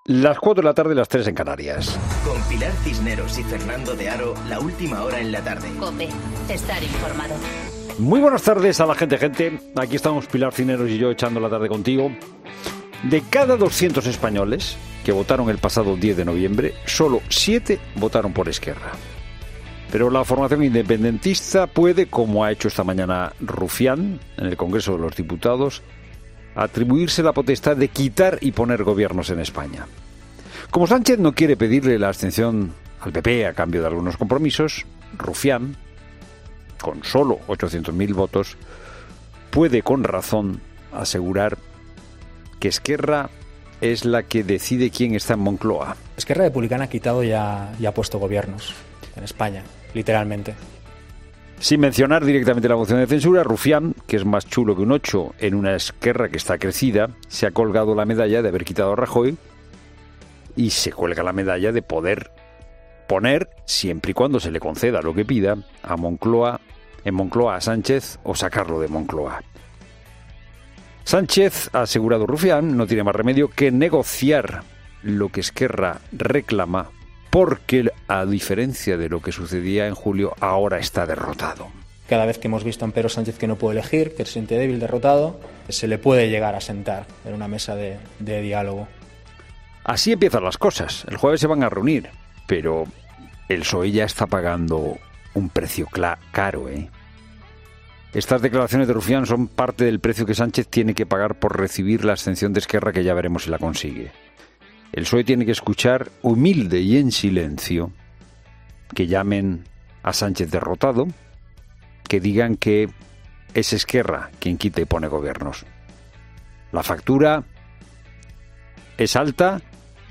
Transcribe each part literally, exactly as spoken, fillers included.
Las cuatro de la tarde, las tres en Canarias. Con Pilar Cisneros y Fernando de Aro, la última hora en la tarde. COPE, estar informado. Muy buenas tardes a la gente, gente. Aquí estamos Pilar Cisneros y yo echando la tarde contigo. De cada doscientos españoles que votaron el pasado diez de noviembre, solo siete votaron por Esquerra. Pero la formación independentista puede, como ha hecho esta mañana Rufián en el Congreso de los Diputados, atribuirse la potestad de quitar y poner gobiernos en España. Como Sánchez no quiere pedirle la abstención al P P a cambio de algunos compromisos, Rufián, con solo ochocientos mil votos, puede con razón asegurar que Esquerra es la que decide quién está en Moncloa. Esquerra Republicana ha quitado y ha, y ha puesto gobiernos en España, literalmente. Sin mencionar directamente la moción de censura, Rufián, que es más chulo que un ocho en una Esquerra que está crecida, se ha colgado la medalla de haber quitado a Rajoy y se cuelga la medalla de poder poner, siempre y cuando se le conceda lo que pida, a Moncloa, en Moncloa a Sánchez o sacarlo de Moncloa. Sánchez, ha asegurado Rufián, no tiene más remedio que negociar lo que Esquerra reclama, porque, a diferencia de lo que sucedía en julio, ahora está derrotado. Cada vez que hemos visto a un Pedro Sánchez que no puede elegir, que se siente débil, derrotado, se le puede llegar a sentar en una mesa de, de diálogo. Así empiezan las cosas. El jueves se van a reunir, pero el P S O E ya está pagando un precio cla- caro, ¿eh? Estas declaraciones de Rufián son parte del precio que Sánchez tiene que pagar por recibir la abstención de Esquerra, que ya veremos si la consigue. El P S O E tiene que escuchar, humilde y en silencio, que llamen a Sánchez derrotado, que digan que es Esquerra quien quita y pone gobiernos. La factura es alta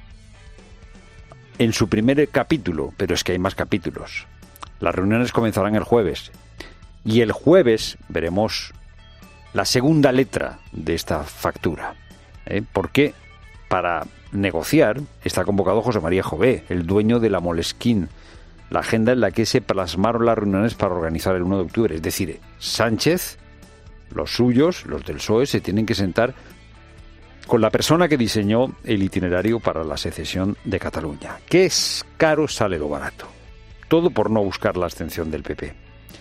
en su primer capítulo, pero es que hay más capítulos. Las reuniones comenzarán el jueves. Y el jueves veremos la segunda letra de esta factura. ¿eh? Porque para negociar está convocado José María Jové, el dueño de la Moleskine, la agenda en la que se plasmaron las reuniones para organizar el uno de octubre. Es decir, Sánchez, los suyos, los del P S O E, se tienen que sentar con la persona que diseñó el itinerario para la secesión de Cataluña. ¿Qué es caro sale lo barato? Todo por no buscar la abstención del P P.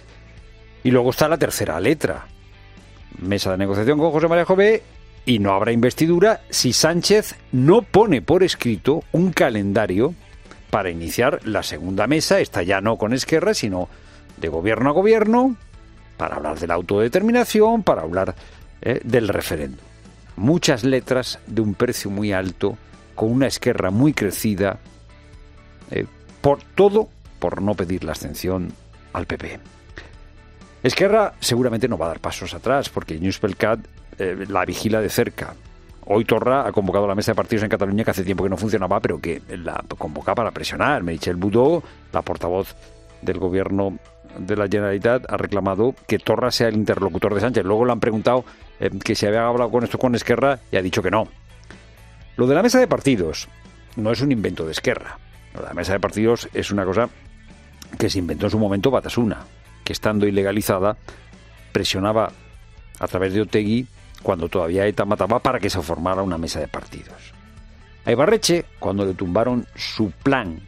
Y luego está la tercera letra. Mesa de negociación con José María Jové. Y no habrá investidura si Sánchez no pone por escrito un calendario para iniciar la segunda mesa, esta ya no con Esquerra, sino de gobierno a gobierno, para hablar de la autodeterminación, para hablar eh, del referéndum. Muchas letras de un precio muy alto, con una Esquerra muy crecida, eh, por todo por no pedir la abstención al P P. Esquerra seguramente no va a dar pasos atrás, porque Junts pel Cat eh, la vigila de cerca. Hoy Torra ha convocado a la mesa de partidos en Cataluña, que hace tiempo que no funcionaba, pero que la convoca para presionar. Meritxell Budó, la portavoz del gobierno de la Generalitat, ha reclamado que Torra sea el interlocutor de Sánchez. Luego le han preguntado eh, que si había hablado con esto con Esquerra y ha dicho que no. Lo de la mesa de partidos no es un invento de Esquerra. Lo de la mesa de partidos es una cosa que se inventó en su momento Batasuna, que estando ilegalizada presionaba a través de Otegi cuando todavía ETA mataba para que se formara una mesa de partidos. A Ibarretxe, cuando le tumbaron su plan,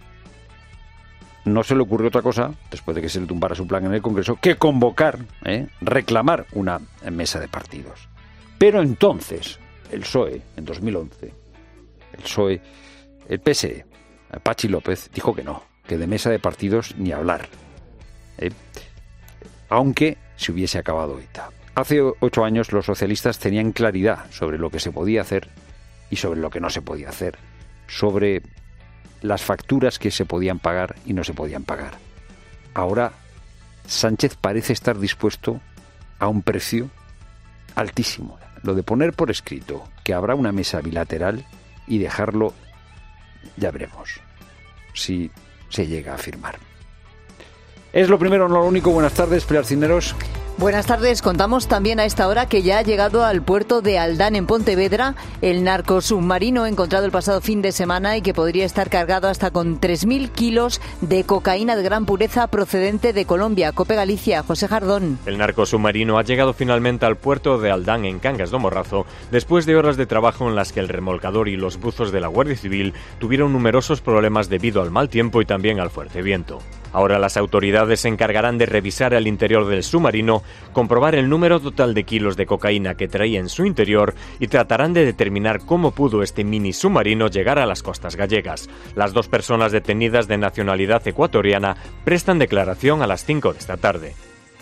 no se le ocurrió otra cosa, después de que se le tumbara su plan en el Congreso, que convocar, ¿eh? reclamar una mesa de partidos. Pero entonces, el P S O E, en dos mil once, el P S O E, el P S E, Patxi López, dijo que no, que de mesa de partidos ni hablar. ¿eh? Aunque se hubiese acabado ETA. Hace ocho años los socialistas tenían claridad sobre lo que se podía hacer y sobre lo que no se podía hacer, sobre las facturas que se podían pagar y no se podían pagar. Ahora Sánchez parece estar dispuesto a un precio altísimo. Lo de poner por escrito que habrá una mesa bilateral y dejarlo, ya veremos si se llega a firmar. Es lo primero, no lo único. Buenas tardes, Pilar Cisneros. Buenas tardes. Contamos también a esta hora que ya ha llegado al puerto de Aldán, en Pontevedra, el narcosubmarino encontrado el pasado fin de semana y que podría estar cargado hasta con tres mil kilos de cocaína de gran pureza procedente de Colombia. COPE Galicia, José Jardón. El narcosubmarino ha llegado finalmente al puerto de Aldán, en Cangas do Morrazo, después de horas de trabajo en las que el remolcador y los buzos de la Guardia Civil tuvieron numerosos problemas debido al mal tiempo y también al fuerte viento. Ahora las autoridades se encargarán de revisar el interior del submarino, comprobar el número total de kilos de cocaína que traía en su interior y tratarán de determinar cómo pudo este mini submarino llegar a las costas gallegas. Las dos personas detenidas de nacionalidad ecuatoriana prestan declaración a las cinco de esta tarde.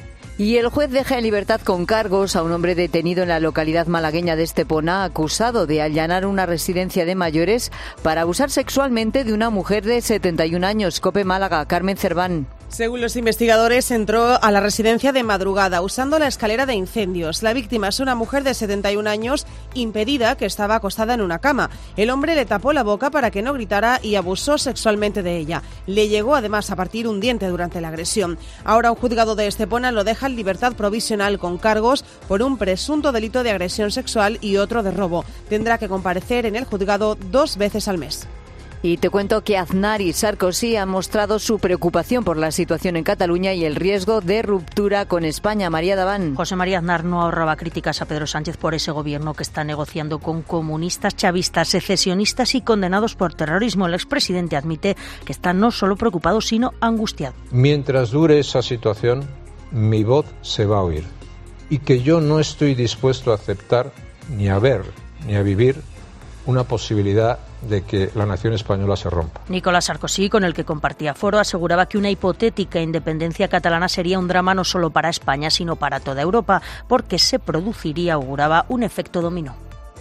Y el juez deja en libertad con cargos a un hombre detenido en la localidad malagueña de Estepona, acusado de allanar una residencia de mayores para abusar sexualmente de una mujer de setenta y un años. COPE Málaga, Carmen Cerván. Según los investigadores, entró a la residencia de madrugada usando la escalera de incendios. La víctima es una mujer de setenta y un años, impedida, que estaba acostada en una cama. El hombre le tapó la boca para que no gritara y abusó sexualmente de ella. Le llegó además a partir un diente durante la agresión. Ahora un juzgado de Estepona lo deja en libertad provisional con cargos por un presunto delito de agresión sexual y otro de robo. Tendrá que comparecer en el juzgado dos veces al mes. Y te cuento que Aznar y Sarkozy han mostrado su preocupación por la situación en Cataluña y el riesgo de ruptura con España. María Daván. José María Aznar no ahorraba críticas a Pedro Sánchez por ese gobierno que está negociando con comunistas, chavistas, secesionistas y condenados por terrorismo. El expresidente admite que está no solo preocupado, sino angustiado. Mientras dure esa situación, mi voz se va a oír. Y que yo no estoy dispuesto a aceptar ni a ver ni a vivir una posibilidad de que la nación española se rompa. Nicolás Sarkozy, con el que compartía foro, aseguraba que una hipotética independencia catalana sería un drama no solo para España, sino para toda Europa, porque se produciría, auguraba, un efecto dominó.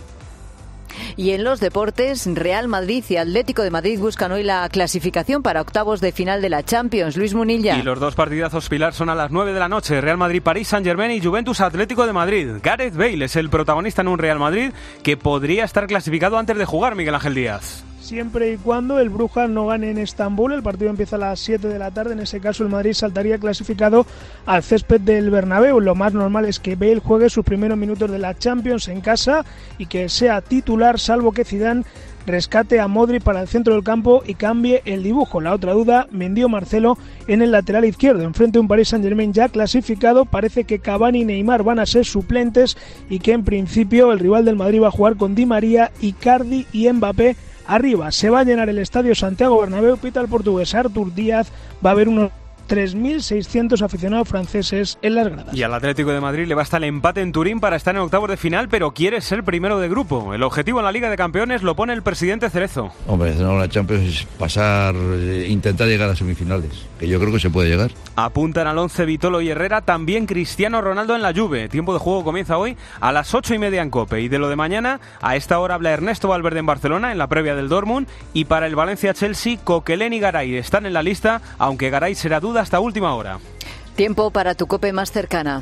Y en los deportes, Real Madrid y Atlético de Madrid buscan hoy la clasificación para octavos de final de la Champions. Luis Munilla. Y los dos partidazos, Pilar, son a las nueve de la noche. Real Madrid, París Saint-Germain y Juventus Atlético de Madrid. Gareth Bale es el protagonista en un Real Madrid que podría estar clasificado antes de jugar, Miguel Ángel Díaz. Siempre y cuando el Brujas no gane en Estambul. El partido empieza a las siete de la tarde. En ese caso el Madrid saltaría clasificado al césped del Bernabéu. Lo más normal es que Bale juegue sus primeros minutos de la Champions en casa y que sea titular, salvo que Zidane rescate a Modric para el centro del campo y cambie el dibujo. La otra duda, Mendy o Marcelo en el lateral izquierdo. Enfrente a un Paris Saint-Germain ya clasificado, parece que Cavani y Neymar van a ser suplentes y que en principio el rival del Madrid va a jugar con Di María, Icardi y Mbappé arriba. Se va a llenar el estadio Santiago Bernabéu, pita el portugués Artur Díaz, va a haber unos tres mil seiscientos aficionados franceses en las gradas. Y al Atlético de Madrid le basta el empate en Turín para estar en octavos de final, pero quiere ser primero de grupo. El objetivo en la Liga de Campeones lo pone el presidente Cerezo. Hombre, no, la Champions es pasar, intentar llegar a semifinales, que yo creo que se puede llegar. Apuntan al once Vitolo y Herrera, también Cristiano Ronaldo en la Juve. Tiempo de juego comienza hoy a las ocho y media en COPE. Y de lo de mañana, a esta hora habla Ernesto Valverde en Barcelona, en la previa del Dortmund. Y para el Valencia-Chelsea, Coquelin y Garay están en la lista, aunque Garay será duda hasta última hora. Tiempo para tu COPE más cercana.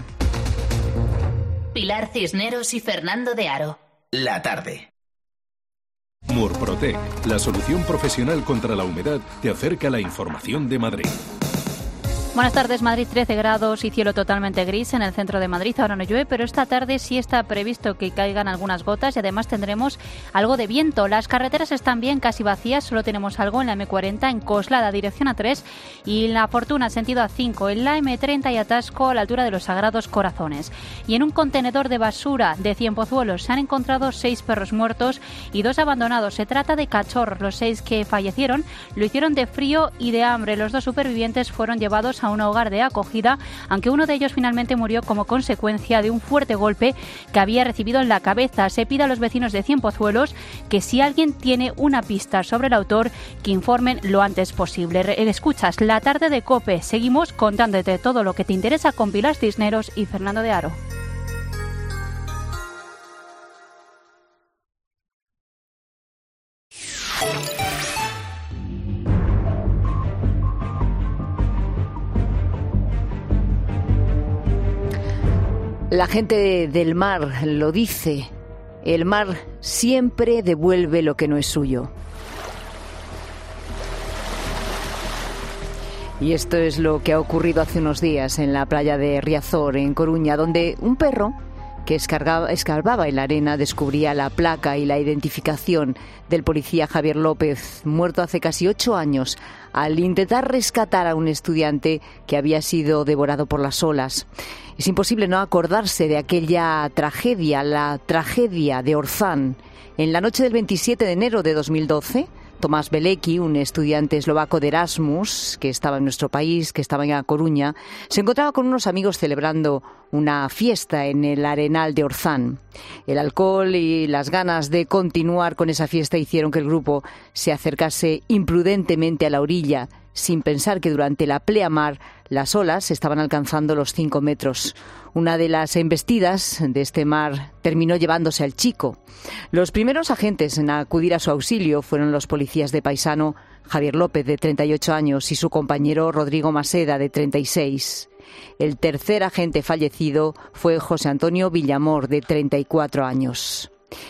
Pilar Cisneros y Fernando de Aro. La tarde. Murprotec, la solución profesional contra la humedad, te acerca la información de Madrid. Buenas tardes. Madrid, trece grados y cielo totalmente gris en el centro de Madrid. Ahora no llueve, pero esta tarde sí está previsto que caigan algunas gotas y además tendremos algo de viento. Las carreteras están bien, casi vacías. Solo tenemos algo en la eme cuarenta, en Coslada, dirección A tres, y en La Fortuna, sentido A cinco. En la eme treinta y atasco a la altura de los Sagrados Corazones. Y en un contenedor de basura de Cienpozuelos se han encontrado seis perros muertos y dos abandonados. Se trata de cachorros. Los seis que fallecieron lo hicieron de frío y de hambre. Los dos supervivientes fueron llevados a a un hogar de acogida, aunque uno de ellos finalmente murió como consecuencia de un fuerte golpe que había recibido en la cabeza. Se pide a los vecinos de Cienpozuelos que si alguien tiene una pista sobre el autor, que informen lo antes posible. Escuchas La Tarde de COPE. Seguimos contándote todo lo que te interesa con Pilar Cisneros y Fernando de Aro. La gente del mar lo dice, el mar siempre devuelve lo que no es suyo. Y esto es lo que ha ocurrido hace unos días en la playa de Riazor, en Coruña, donde un perro que escargaba, escarbaba en la arena descubría la placa y la identificación del policía Javier López, muerto hace casi ocho años al intentar rescatar a un estudiante que había sido devorado por las olas. Es imposible no acordarse de aquella tragedia, la tragedia de Orzán. En la noche del veintisiete de enero de dos mil doce, Tomás Belecki, un estudiante eslovaco de Erasmus, que estaba en nuestro país, que estaba en A Coruña, se encontraba con unos amigos celebrando una fiesta en el Arenal de Orzán. El alcohol y las ganas de continuar con esa fiesta hicieron que el grupo se acercase imprudentemente a la orilla, sin pensar que durante la pleamar las olas estaban alcanzando los cinco metros. Una de las embestidas de este mar terminó llevándose al chico. Los primeros agentes en acudir a su auxilio fueron los policías de Paisano, Javier López, de treinta y ocho años, y su compañero Rodrigo Maseda, de treinta y seis. El tercer agente fallecido fue José Antonio Villamor, de treinta y cuatro años.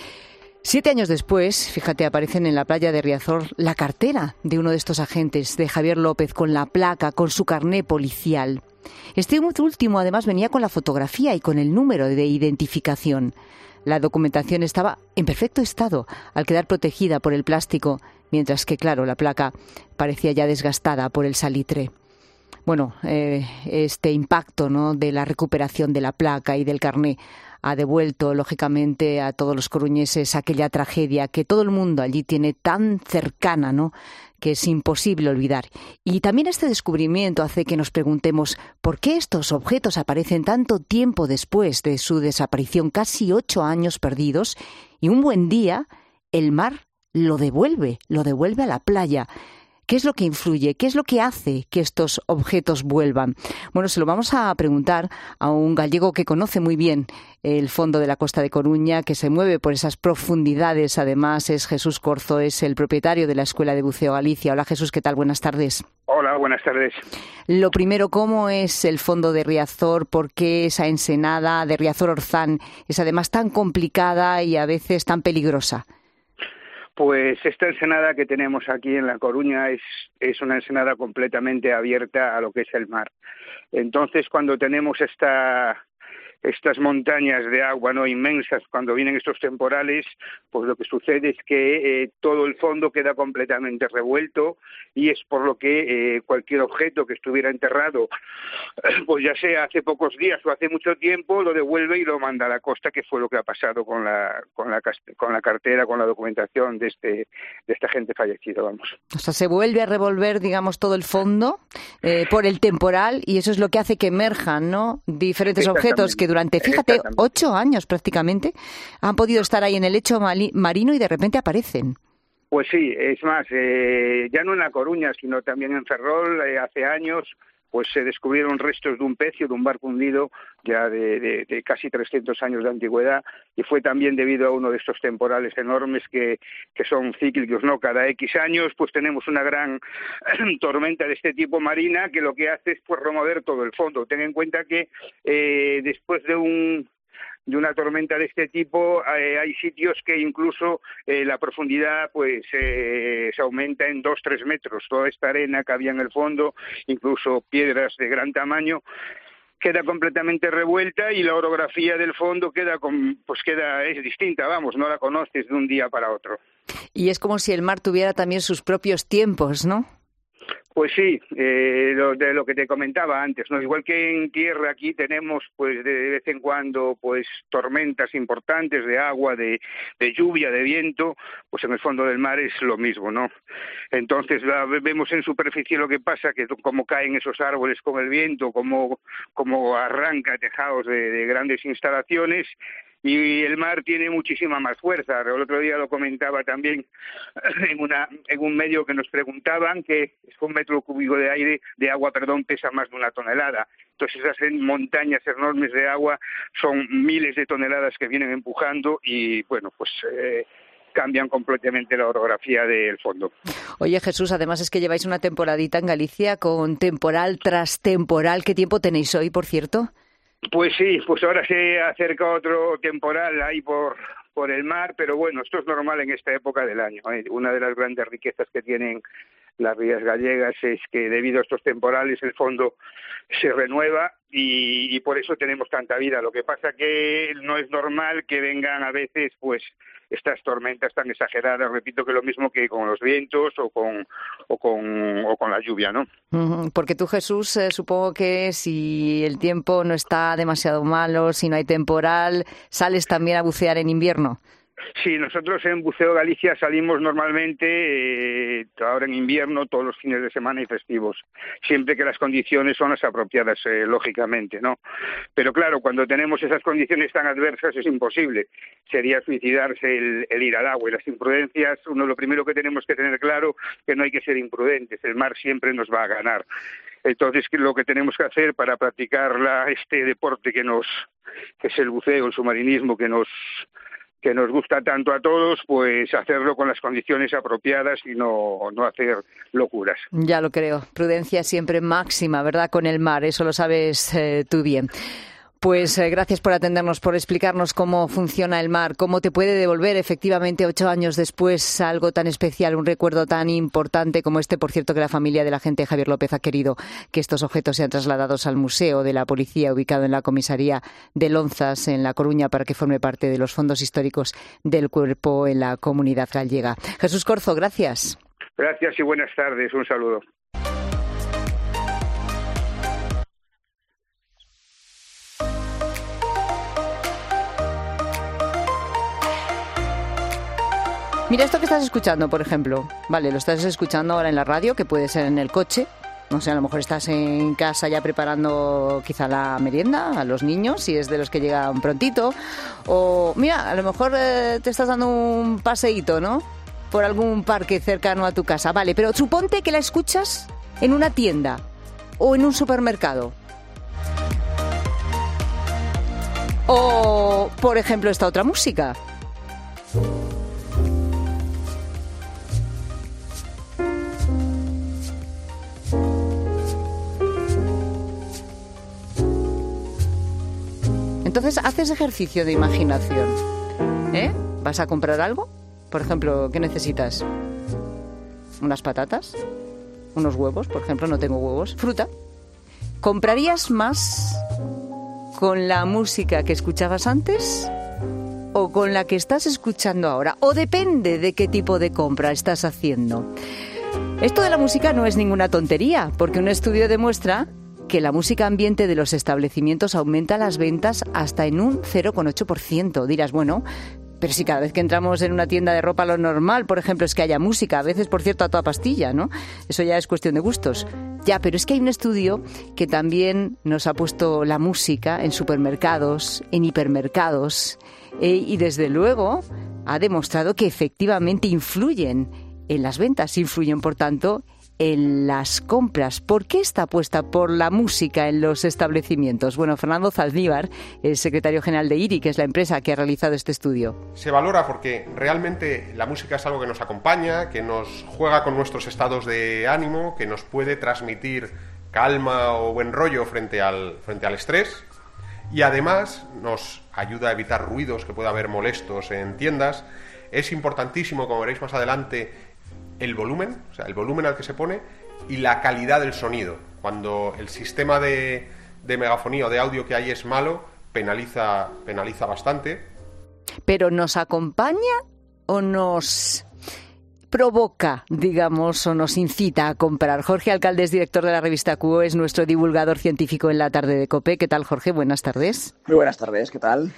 Siete años después, fíjate, aparecen en la playa de Riazor la cartera de uno de estos agentes, de Javier López, con la placa, con su carné policial. Este último, además, venía con la fotografía y con el número de identificación. La documentación estaba en perfecto estado, al quedar protegida por el plástico, mientras que, claro, la placa parecía ya desgastada por el salitre. Bueno, eh, este impacto, ¿no?, de la recuperación de la placa y del carné ha devuelto, lógicamente, a todos los coruñeses aquella tragedia que todo el mundo allí tiene tan cercana, ¿no?, que es imposible olvidar. Y también este descubrimiento hace que nos preguntemos por qué estos objetos aparecen tanto tiempo después de su desaparición, casi ocho años perdidos, y un buen día el mar lo devuelve, lo devuelve a la playa. ¿Qué es lo que influye? ¿Qué es lo que hace que estos objetos vuelvan? Bueno, se lo vamos a preguntar a un gallego que conoce muy bien el fondo de la costa de Coruña, que se mueve por esas profundidades. Además, es Jesús Corzo, es el propietario de la Escuela de Buceo Galicia. Hola, Jesús, ¿qué tal? Buenas tardes. Hola, buenas tardes. Lo primero, ¿cómo es el fondo de Riazor? ¿Por qué esa ensenada de Riazor-Orzán es además tan complicada y a veces tan peligrosa? Pues esta ensenada que tenemos aquí en La Coruña es, es una ensenada completamente abierta a lo que es el mar. Entonces, cuando tenemos esta... estas montañas de agua no inmensas, cuando vienen estos temporales, pues lo que sucede es que eh, todo el fondo queda completamente revuelto, y es por lo que eh, cualquier objeto que estuviera enterrado, pues ya sea hace pocos días o hace mucho tiempo, lo devuelve y lo manda a la costa, que fue lo que ha pasado con la con la con la cartera, con la documentación de este de esta gente fallecida, vamos. O sea, se vuelve a revolver, digamos, todo el fondo eh, por el temporal, y eso es lo que hace que emerjan, ¿no?, diferentes objetos que durante, fíjate, ocho años prácticamente han podido estar ahí en el lecho marino y de repente aparecen. Pues sí, es más, eh, ya no en La Coruña, sino también en Ferrol, eh, hace años, pues se descubrieron restos de un pecio, de un barco hundido, ya de, de, de casi trescientos años de antigüedad, y fue también debido a uno de estos temporales enormes que, que son cíclicos, ¿no? Cada X años pues tenemos una gran tormenta de este tipo marina, que lo que hace es pues remover todo el fondo. Ten en cuenta que eh, después de un... de una tormenta de este tipo, eh, hay sitios que incluso eh, la profundidad pues eh, se aumenta en dos, tres metros. Toda esta arena que había en el fondo, incluso piedras de gran tamaño, queda completamente revuelta, y la orografía del fondo queda con, pues queda es distinta, vamos, no la conoces de un día para otro. Y es como si el mar tuviera también sus propios tiempos, ¿no? Pues sí, eh, lo, de lo que te comentaba antes, ¿no? Igual que en tierra aquí tenemos, pues de vez en cuando, pues tormentas importantes de agua, de, de lluvia, de viento, pues en el fondo del mar es lo mismo, ¿no? Entonces la, vemos en superficie lo que pasa, que cómo caen esos árboles con el viento, cómo, cómo arranca tejados de, de grandes instalaciones. Y el mar tiene muchísima más fuerza. El otro día lo comentaba también en una en un medio que nos preguntaban que un metro cúbico de aire de agua, perdón, pesa más de una tonelada. Entonces esas montañas enormes de agua son miles de toneladas que vienen empujando y, bueno, pues eh, cambian completamente la orografía del fondo. Oye, Jesús, además es que lleváis una temporadita en Galicia con temporal tras temporal. ¿Qué tiempo tenéis hoy, por cierto? Pues sí, pues ahora se acerca otro temporal ahí por, por el mar, pero bueno, esto es normal en esta época del año, ¿eh? Una de las grandes riquezas que tienen las rías gallegas es que debido a estos temporales el fondo se renueva y, y por eso tenemos tanta vida. Lo que pasa que no es normal que vengan a veces pues estas tormentas tan exageradas, repito que lo mismo que con los vientos o con o con o con la lluvia, ¿no? Porque tú, Jesús, eh, supongo que si el tiempo no está demasiado malo, si no hay temporal, sales también a bucear en invierno. Sí, nosotros en Buceo Galicia salimos normalmente eh, ahora en invierno, todos los fines de semana y festivos, siempre que las condiciones son las apropiadas, eh, lógicamente, ¿no? Pero claro, cuando tenemos esas condiciones tan adversas es imposible, sería suicidarse el, el ir al agua y las imprudencias, uno lo primero que tenemos que tener claro que no hay que ser imprudentes, el mar siempre nos va a ganar. Entonces, lo que tenemos que hacer para practicar la, este deporte que nos, que es el buceo, el submarinismo, que nos que nos gusta tanto a todos, pues hacerlo con las condiciones apropiadas y no, no hacer locuras. Ya lo creo. Prudencia siempre máxima, ¿verdad? Con el mar, eso lo sabes eh, tú bien. Pues eh, gracias por atendernos, por explicarnos cómo funciona el mar, cómo te puede devolver efectivamente ocho años después algo tan especial, un recuerdo tan importante como este. Por cierto, que la familia del agente Javier López ha querido que estos objetos sean trasladados al Museo de la Policía, ubicado en la comisaría de Lonzas, en La Coruña, para que forme parte de los fondos históricos del cuerpo en la comunidad gallega. Jesús Corzo, gracias. Gracias y buenas tardes. Un saludo. Mira esto que estás escuchando, por ejemplo. Vale, lo estás escuchando ahora en la radio, que puede ser en el coche. No sé, a lo mejor estás en casa ya preparando quizá la merienda a los niños, si es de los que llegan prontito. O, mira, a lo mejor eh, te estás dando un paseíto, ¿no? Por algún parque cercano a tu casa. Vale, pero suponte que la escuchas en una tienda o en un supermercado. O, por ejemplo, esta otra música. Entonces haces ejercicio de imaginación, ¿eh? ¿Vas a comprar algo? Por ejemplo, ¿qué necesitas? ¿Unas patatas? ¿Unos huevos? Por ejemplo, no tengo huevos. ¿Fruta? ¿Comprarías más con la música que escuchabas antes o con la que estás escuchando ahora? O depende de qué tipo de compra estás haciendo. Esto de la música no es ninguna tontería, porque un estudio demuestra que la música ambiente de los establecimientos aumenta las ventas hasta en un cero coma ocho por ciento. Dirás, bueno, pero si cada vez que entramos en una tienda de ropa lo normal, por ejemplo, es que haya música, a veces, por cierto, a toda pastilla, ¿no? Eso ya es cuestión de gustos. Ya, pero es que hay un estudio que también nos ha puesto la música en supermercados, en hipermercados, eh, y desde luego ha demostrado que efectivamente influyen en las ventas, influyen, por tanto, en las compras. ¿Por qué está apuesta por la música en los establecimientos? Bueno, Fernando Zaldívar es secretario general de I R I, que es la empresa que ha realizado este estudio. Se valora porque realmente la música es algo que nos acompaña, que nos juega con nuestros estados de ánimo, que nos puede transmitir calma o buen rollo frente al, frente al estrés, y además nos ayuda a evitar ruidos que pueda haber molestos en tiendas. Es importantísimo, como veréis más adelante, el volumen, o sea, el volumen al que se pone y la calidad del sonido. Cuando el sistema de, de megafonía o de audio que hay es malo, penaliza, penaliza bastante. ¿Pero nos acompaña o nos provoca, digamos, o nos incita a comprar? Jorge Alcalde es director de la revista Q O, es nuestro divulgador científico en la tarde de COPE. ¿Qué tal, Jorge? Buenas tardes. Muy buenas tardes, ¿qué tal?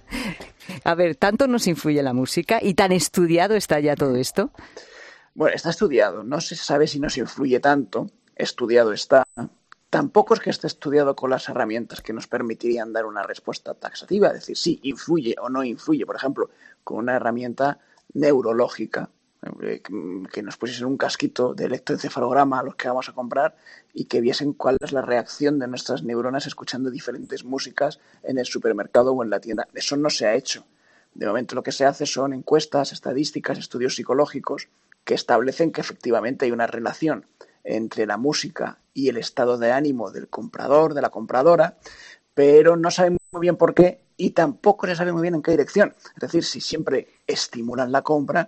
A ver, ¿tanto nos influye la música y tan estudiado está ya todo esto? Bueno, está estudiado. No se sabe si nos influye tanto. Estudiado está. Tampoco es que esté estudiado con las herramientas que nos permitirían dar una respuesta taxativa. Es decir, sí, influye o no influye. Por ejemplo, con una herramienta neurológica que nos pusiesen un casquito de electroencefalograma a los que vamos a comprar y que viesen cuál es la reacción de nuestras neuronas escuchando diferentes músicas en el supermercado o en la tienda. Eso no se ha hecho. De momento lo que se hace son encuestas, estadísticas, estudios psicológicos que establecen que efectivamente hay una relación entre la música y el estado de ánimo del comprador, de la compradora, pero no saben muy bien por qué y tampoco se sabe muy bien en qué dirección. Es decir, si siempre estimulan la compra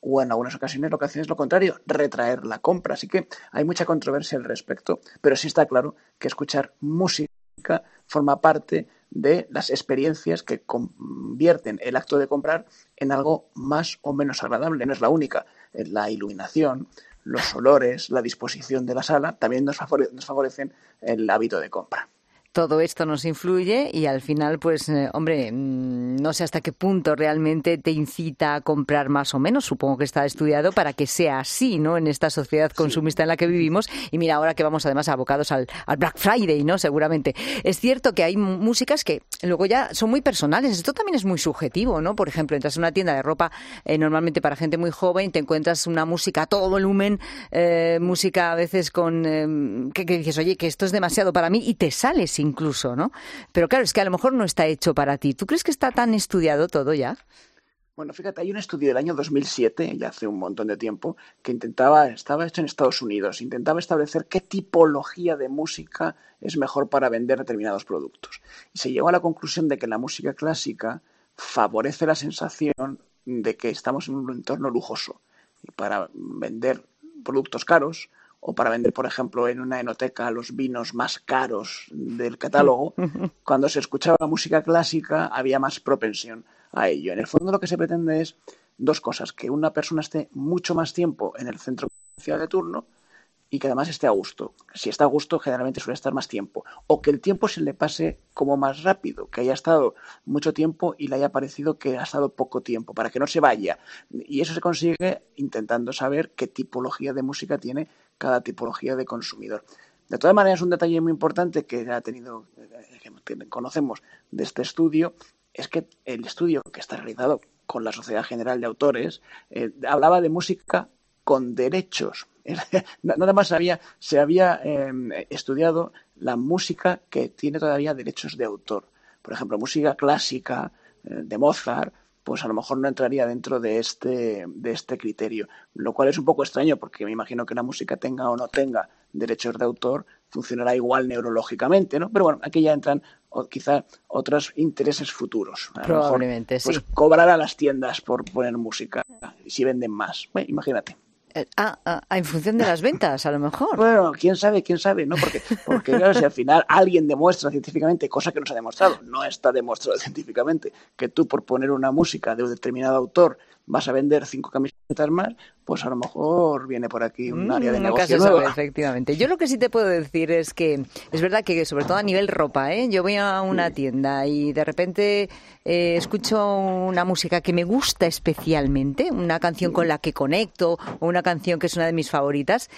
o en algunas ocasiones lo que hacen es lo contrario, retraer la compra. Así que hay mucha controversia al respecto, pero sí está claro que escuchar música forma parte de las experiencias que convierten el acto de comprar en algo más o menos agradable. No es la única. La iluminación, los olores, la disposición de la sala también nos, favore- nos favorecen el hábito de compra. Todo esto nos influye y al final, pues, eh, hombre, mmm, no sé hasta qué punto realmente te incita a comprar más o menos. Supongo que está estudiado para que sea así, ¿no? En esta sociedad consumista en la que vivimos. Y mira, ahora que vamos además abocados al, al Black Friday, ¿no? Seguramente. Es cierto que hay m- músicas que luego ya son muy personales. Esto también es muy subjetivo, ¿no? Por ejemplo, entras a una tienda de ropa eh, normalmente para gente muy joven, te encuentras una música a todo volumen, eh, música a veces con... Eh, que, que dices, oye, que esto es demasiado para mí y te sales incluso, ¿no? Pero claro, es que a lo mejor no está hecho para ti. ¿Tú crees que está tan estudiado todo ya? Bueno, fíjate, hay un estudio del año dos mil siete, ya hace un montón de tiempo, que intentaba, estaba hecho en Estados Unidos, intentaba establecer qué tipología de música es mejor para vender determinados productos. Y se llegó a la conclusión de que la música clásica favorece la sensación de que estamos en un entorno lujoso. Y para vender productos caros, o para vender, por ejemplo, en una enoteca los vinos más caros del catálogo, cuando se escuchaba música clásica había más propensión a ello. En el fondo lo que se pretende es dos cosas, que una persona esté mucho más tiempo en el centro comercial de turno y que además esté a gusto. Si está a gusto, generalmente suele estar más tiempo. O que el tiempo se le pase como más rápido, que haya estado mucho tiempo y le haya parecido que ha estado poco tiempo, para que no se vaya. Y eso se consigue intentando saber qué tipología de música tiene cada tipología de consumidor. De todas maneras, un detalle muy importante que ha tenido, que conocemos de este estudio, es que el estudio que está realizado con la Sociedad General de Autores eh, hablaba de música con derechos. Nada más había, se había eh, estudiado la música que tiene todavía derechos de autor. Por ejemplo, música clásica eh, de Mozart, pues a lo mejor no entraría dentro de este, de este criterio. Lo cual es un poco extraño porque me imagino que la música tenga o no tenga derechos de autor, funcionará igual neurológicamente, ¿no? Pero bueno, aquí ya entran o quizá otros intereses futuros. A Probablemente, lo mejor, sí. Pues cobrar a las tiendas por poner música, si venden más. Bueno, imagínate. Ah, ah, en función de las ventas, a lo mejor. Bueno, quién sabe, quién sabe, ¿no? Porque, porque claro, si al final alguien demuestra científicamente, cosa que no se ha demostrado, no está demostrado científicamente, que tú por poner una música de un determinado autor vas a vender cinco camisetas más, pues a lo mejor viene por aquí un área de Mm, negocio nunca se nueva. sabe, efectivamente. Yo lo que sí te puedo decir es que es verdad que sobre todo a nivel ropa, ¿eh? Yo voy a una tienda y de repente eh, escucho una música que me gusta especialmente, una canción con la que conecto o una canción que es una de mis favoritas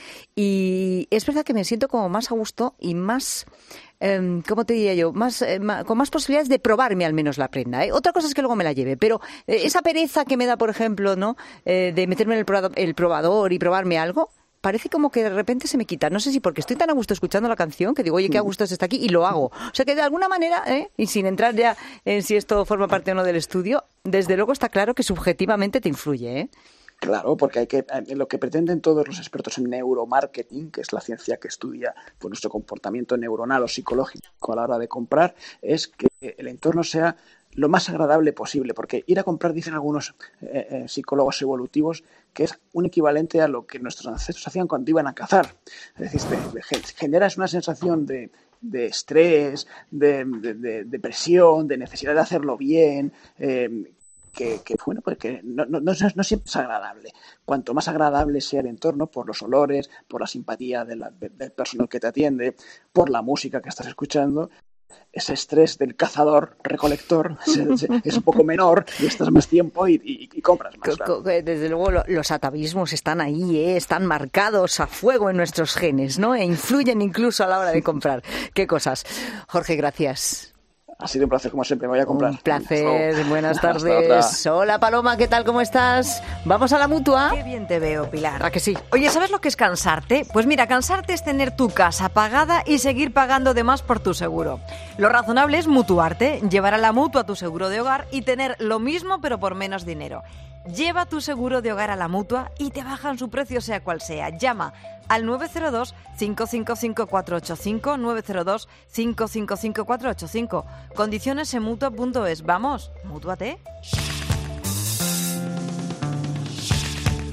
y es verdad que me siento como más a gusto y más... Eh, ¿cómo te diría yo? Más, eh, más, con más posibilidades de probarme al menos la prenda, ¿eh? Otra cosa es que luego me la lleve, pero eh, esa pereza que me da, por ejemplo, ¿no? Eh, de meterme en el, probador, el probador y probarme algo, parece como que de repente se me quita. No sé si porque estoy tan a gusto escuchando la canción que digo, oye, qué a gusto está aquí y lo hago. O sea que de alguna manera, ¿eh? Y sin entrar ya en si esto forma parte o no del estudio, desde luego está claro que subjetivamente te influye, ¿eh? Claro, porque hay que lo que pretenden todos los expertos en neuromarketing, que es la ciencia que estudia pues, nuestro comportamiento neuronal o psicológico a la hora de comprar, es que el entorno sea lo más agradable posible, porque ir a comprar, dicen algunos eh, eh, psicólogos evolutivos, que es un equivalente a lo que nuestros ancestros hacían cuando iban a cazar. Es decir, te, te generas una sensación de, de estrés, de, de, de, de presión, de necesidad de hacerlo bien, eh, Que, que bueno pues que no, no, no, no siempre es agradable. Cuanto más agradable sea el entorno, por los olores, por la simpatía de la, de, del personal que te atiende, por la música que estás escuchando, ese estrés del cazador recolector es, es un poco menor y estás más tiempo y, y, y compras más. Claro. Desde luego los atavismos están ahí, ¿eh? Están marcados a fuego en nuestros genes, ¿no? E influyen incluso a la hora de comprar. Qué cosas. Jorge, gracias. Ha sido un placer, como siempre, me voy a comprar. Un placer, so, buenas tardes. Hola, Paloma, ¿qué tal? ¿Cómo estás? ¿Vamos a la Mutua? Qué bien te veo, Pilar. ¿A que sí? Oye, ¿sabes lo que es cansarte? Pues mira, cansarte es tener tu casa pagada y seguir pagando de más por tu seguro. Lo razonable es mutuarte, llevar a la Mutua tu seguro de hogar y tener lo mismo pero por menos dinero. Lleva tu seguro de hogar a la Mutua y te bajan su precio sea cual sea. Llama al nueve cero dos, cinco cinco cinco, cuatro ocho cinco, nueve cero dos, cinco cinco cinco, cuatro ocho cinco. Condiciones en mutua punto es. Vamos, mútuate.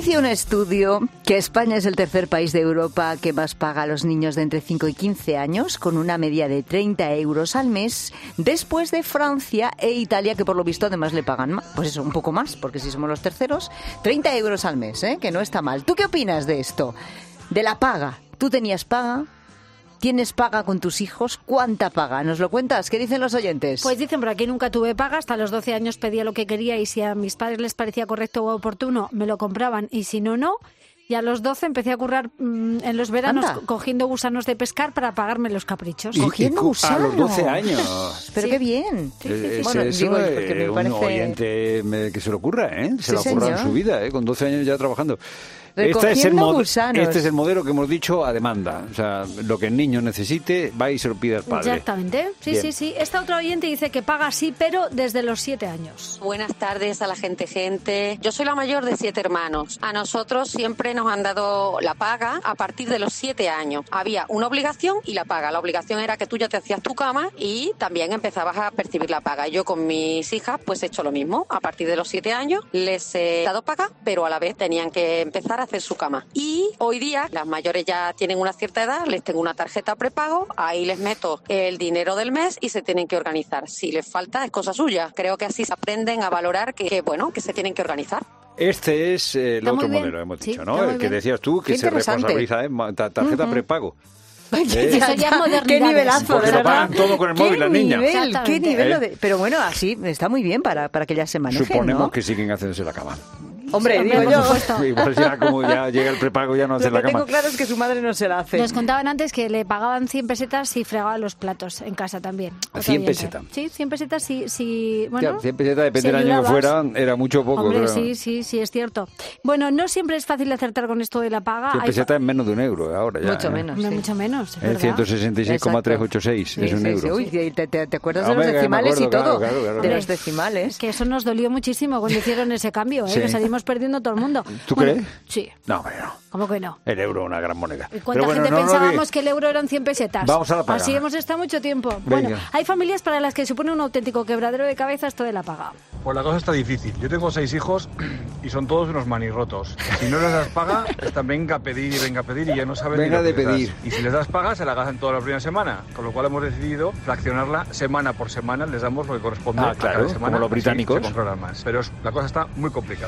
Dice un estudio que España es el tercer país de Europa que más paga a los niños de entre cinco y quince años, con una media de treinta euros al mes, después de Francia e Italia, que por lo visto además le pagan más. Pues eso, un poco más, porque si somos los terceros, treinta euros al mes, ¿eh? Que no está mal. ¿Tú qué opinas de esto? De la paga. ¿Tú tenías paga? ¿Tienes paga con tus hijos? ¿Cuánta paga? ¿Nos lo cuentas? ¿Qué dicen los oyentes? Pues dicen por aquí, nunca tuve paga, hasta los doce años pedía lo que quería y si a mis padres les parecía correcto o oportuno, me lo compraban y si no, no. Y a los doce empecé a currar mmm, en los veranos Anda. cogiendo gusanos de pescar para pagarme los caprichos. Y- Cogiendo y cu- gusanos. A los doce años. Pero Sí. qué bien. Eh, Bueno, es digo, eso, porque me eh, un parece- oyente me- que se lo ocurra, ¿eh? Se Sí, lo ocurra en señor. su vida, ¿eh? Con doce años ya trabajando. Recogiendo Este es, el mod- gusanos. este es el modelo que hemos dicho a demanda. O sea, lo que el niño necesite, va y se lo pide al padre. Exactamente, sí, Bien. sí, sí. Esta otra oyente dice que paga sí, pero desde los siete años. Buenas tardes a la gente, gente. Yo soy la mayor de siete hermanos. A nosotros siempre nos han dado la paga a partir de los siete años. Había una obligación y la paga. La obligación era que tú ya te hacías tu cama y también empezabas a percibir la paga. Yo con mis hijas pues he hecho lo mismo. A partir de los siete años les he dado paga, pero a la vez tenían que empezar a hacer su cama. Y hoy día las mayores ya tienen una cierta edad, les tengo una tarjeta prepago, ahí les meto el dinero del mes y se tienen que organizar. Si les falta es cosa suya. Creo que así se aprenden a valorar que, que bueno, que se tienen que organizar. Este es eh, el Está otro muy bien. modelo, hemos Sí, dicho, está ¿no? muy El que bien. decías tú, que Qué se interesante. responsabiliza, ¿eh? Ma- ta- Tarjeta Ujú. prepago. Oye, ¿Eh? Eso ya es modernidades. Qué nivelazo, Porque de lo verdad. pagan todo con el móvil ¿Qué las niñas. nivel, qué Exactamente. nivel lo ¿Eh? de- Pero bueno, así está muy bien para, para que ellas se manejen, Suponemos ¿no? que siguen haciéndose la cama. Hombre, Hombre, digo por yo. supuesto. Igual ya como ya llega el prepago ya no hace Lo la que tengo cama. claro es que su madre no se la hace. Nos contaban antes que le pagaban cien pesetas y fregaba los platos en casa también. Otro cien oyente. pesetas. Sí, cien pesetas si, si bueno, Ya, cien pesetas, depende si del año que ayudabas. fuera, era mucho o poco. Hombre, creo. sí, sí, sí, es cierto. Bueno, no siempre es fácil acertar con esto de la paga. cien Hay- pesetas es menos de un euro ahora ya. Mucho ¿eh? menos. No, sí. mucho menos, es El verdad. ciento sesenta y seis coma trescientos ochenta y seis Sí, es un sí, euro. sí. Uy, te, te- te acuerdas de Hombre, los que me decimales y acuerdo, todo. claro, claro, claro. De los decimales. Que eso nos dolió muchísimo cuando hicieron ese cambio, ¿eh? Sí. Que salimos perdiendo todo el mundo. ¿Tú Bueno, crees? Sí. No, hombre, no. ¿Cómo que no? El euro es una gran moneda. ¿Y cuánta Pero bueno, gente no, no, pensábamos no, que el euro eran cien pesetas? Vamos a la paga. Así hemos estado mucho tiempo. Venga. Bueno, hay familias para las que supone un auténtico quebradero de cabeza esto de la paga. Pues la cosa está difícil. Yo tengo seis hijos y son todos unos manirrotos. Si no les das paga, están venga a pedir y venga a pedir y ya no saben Venga ni lo de que les das. pedir. Y si les das paga, se la gastan toda la primera semana. Con lo cual hemos decidido fraccionarla semana por semana. Les damos lo que corresponde Ah, a claro, cada semana. como los así británicos. se controlan más. Pero es- la cosa está muy complicada.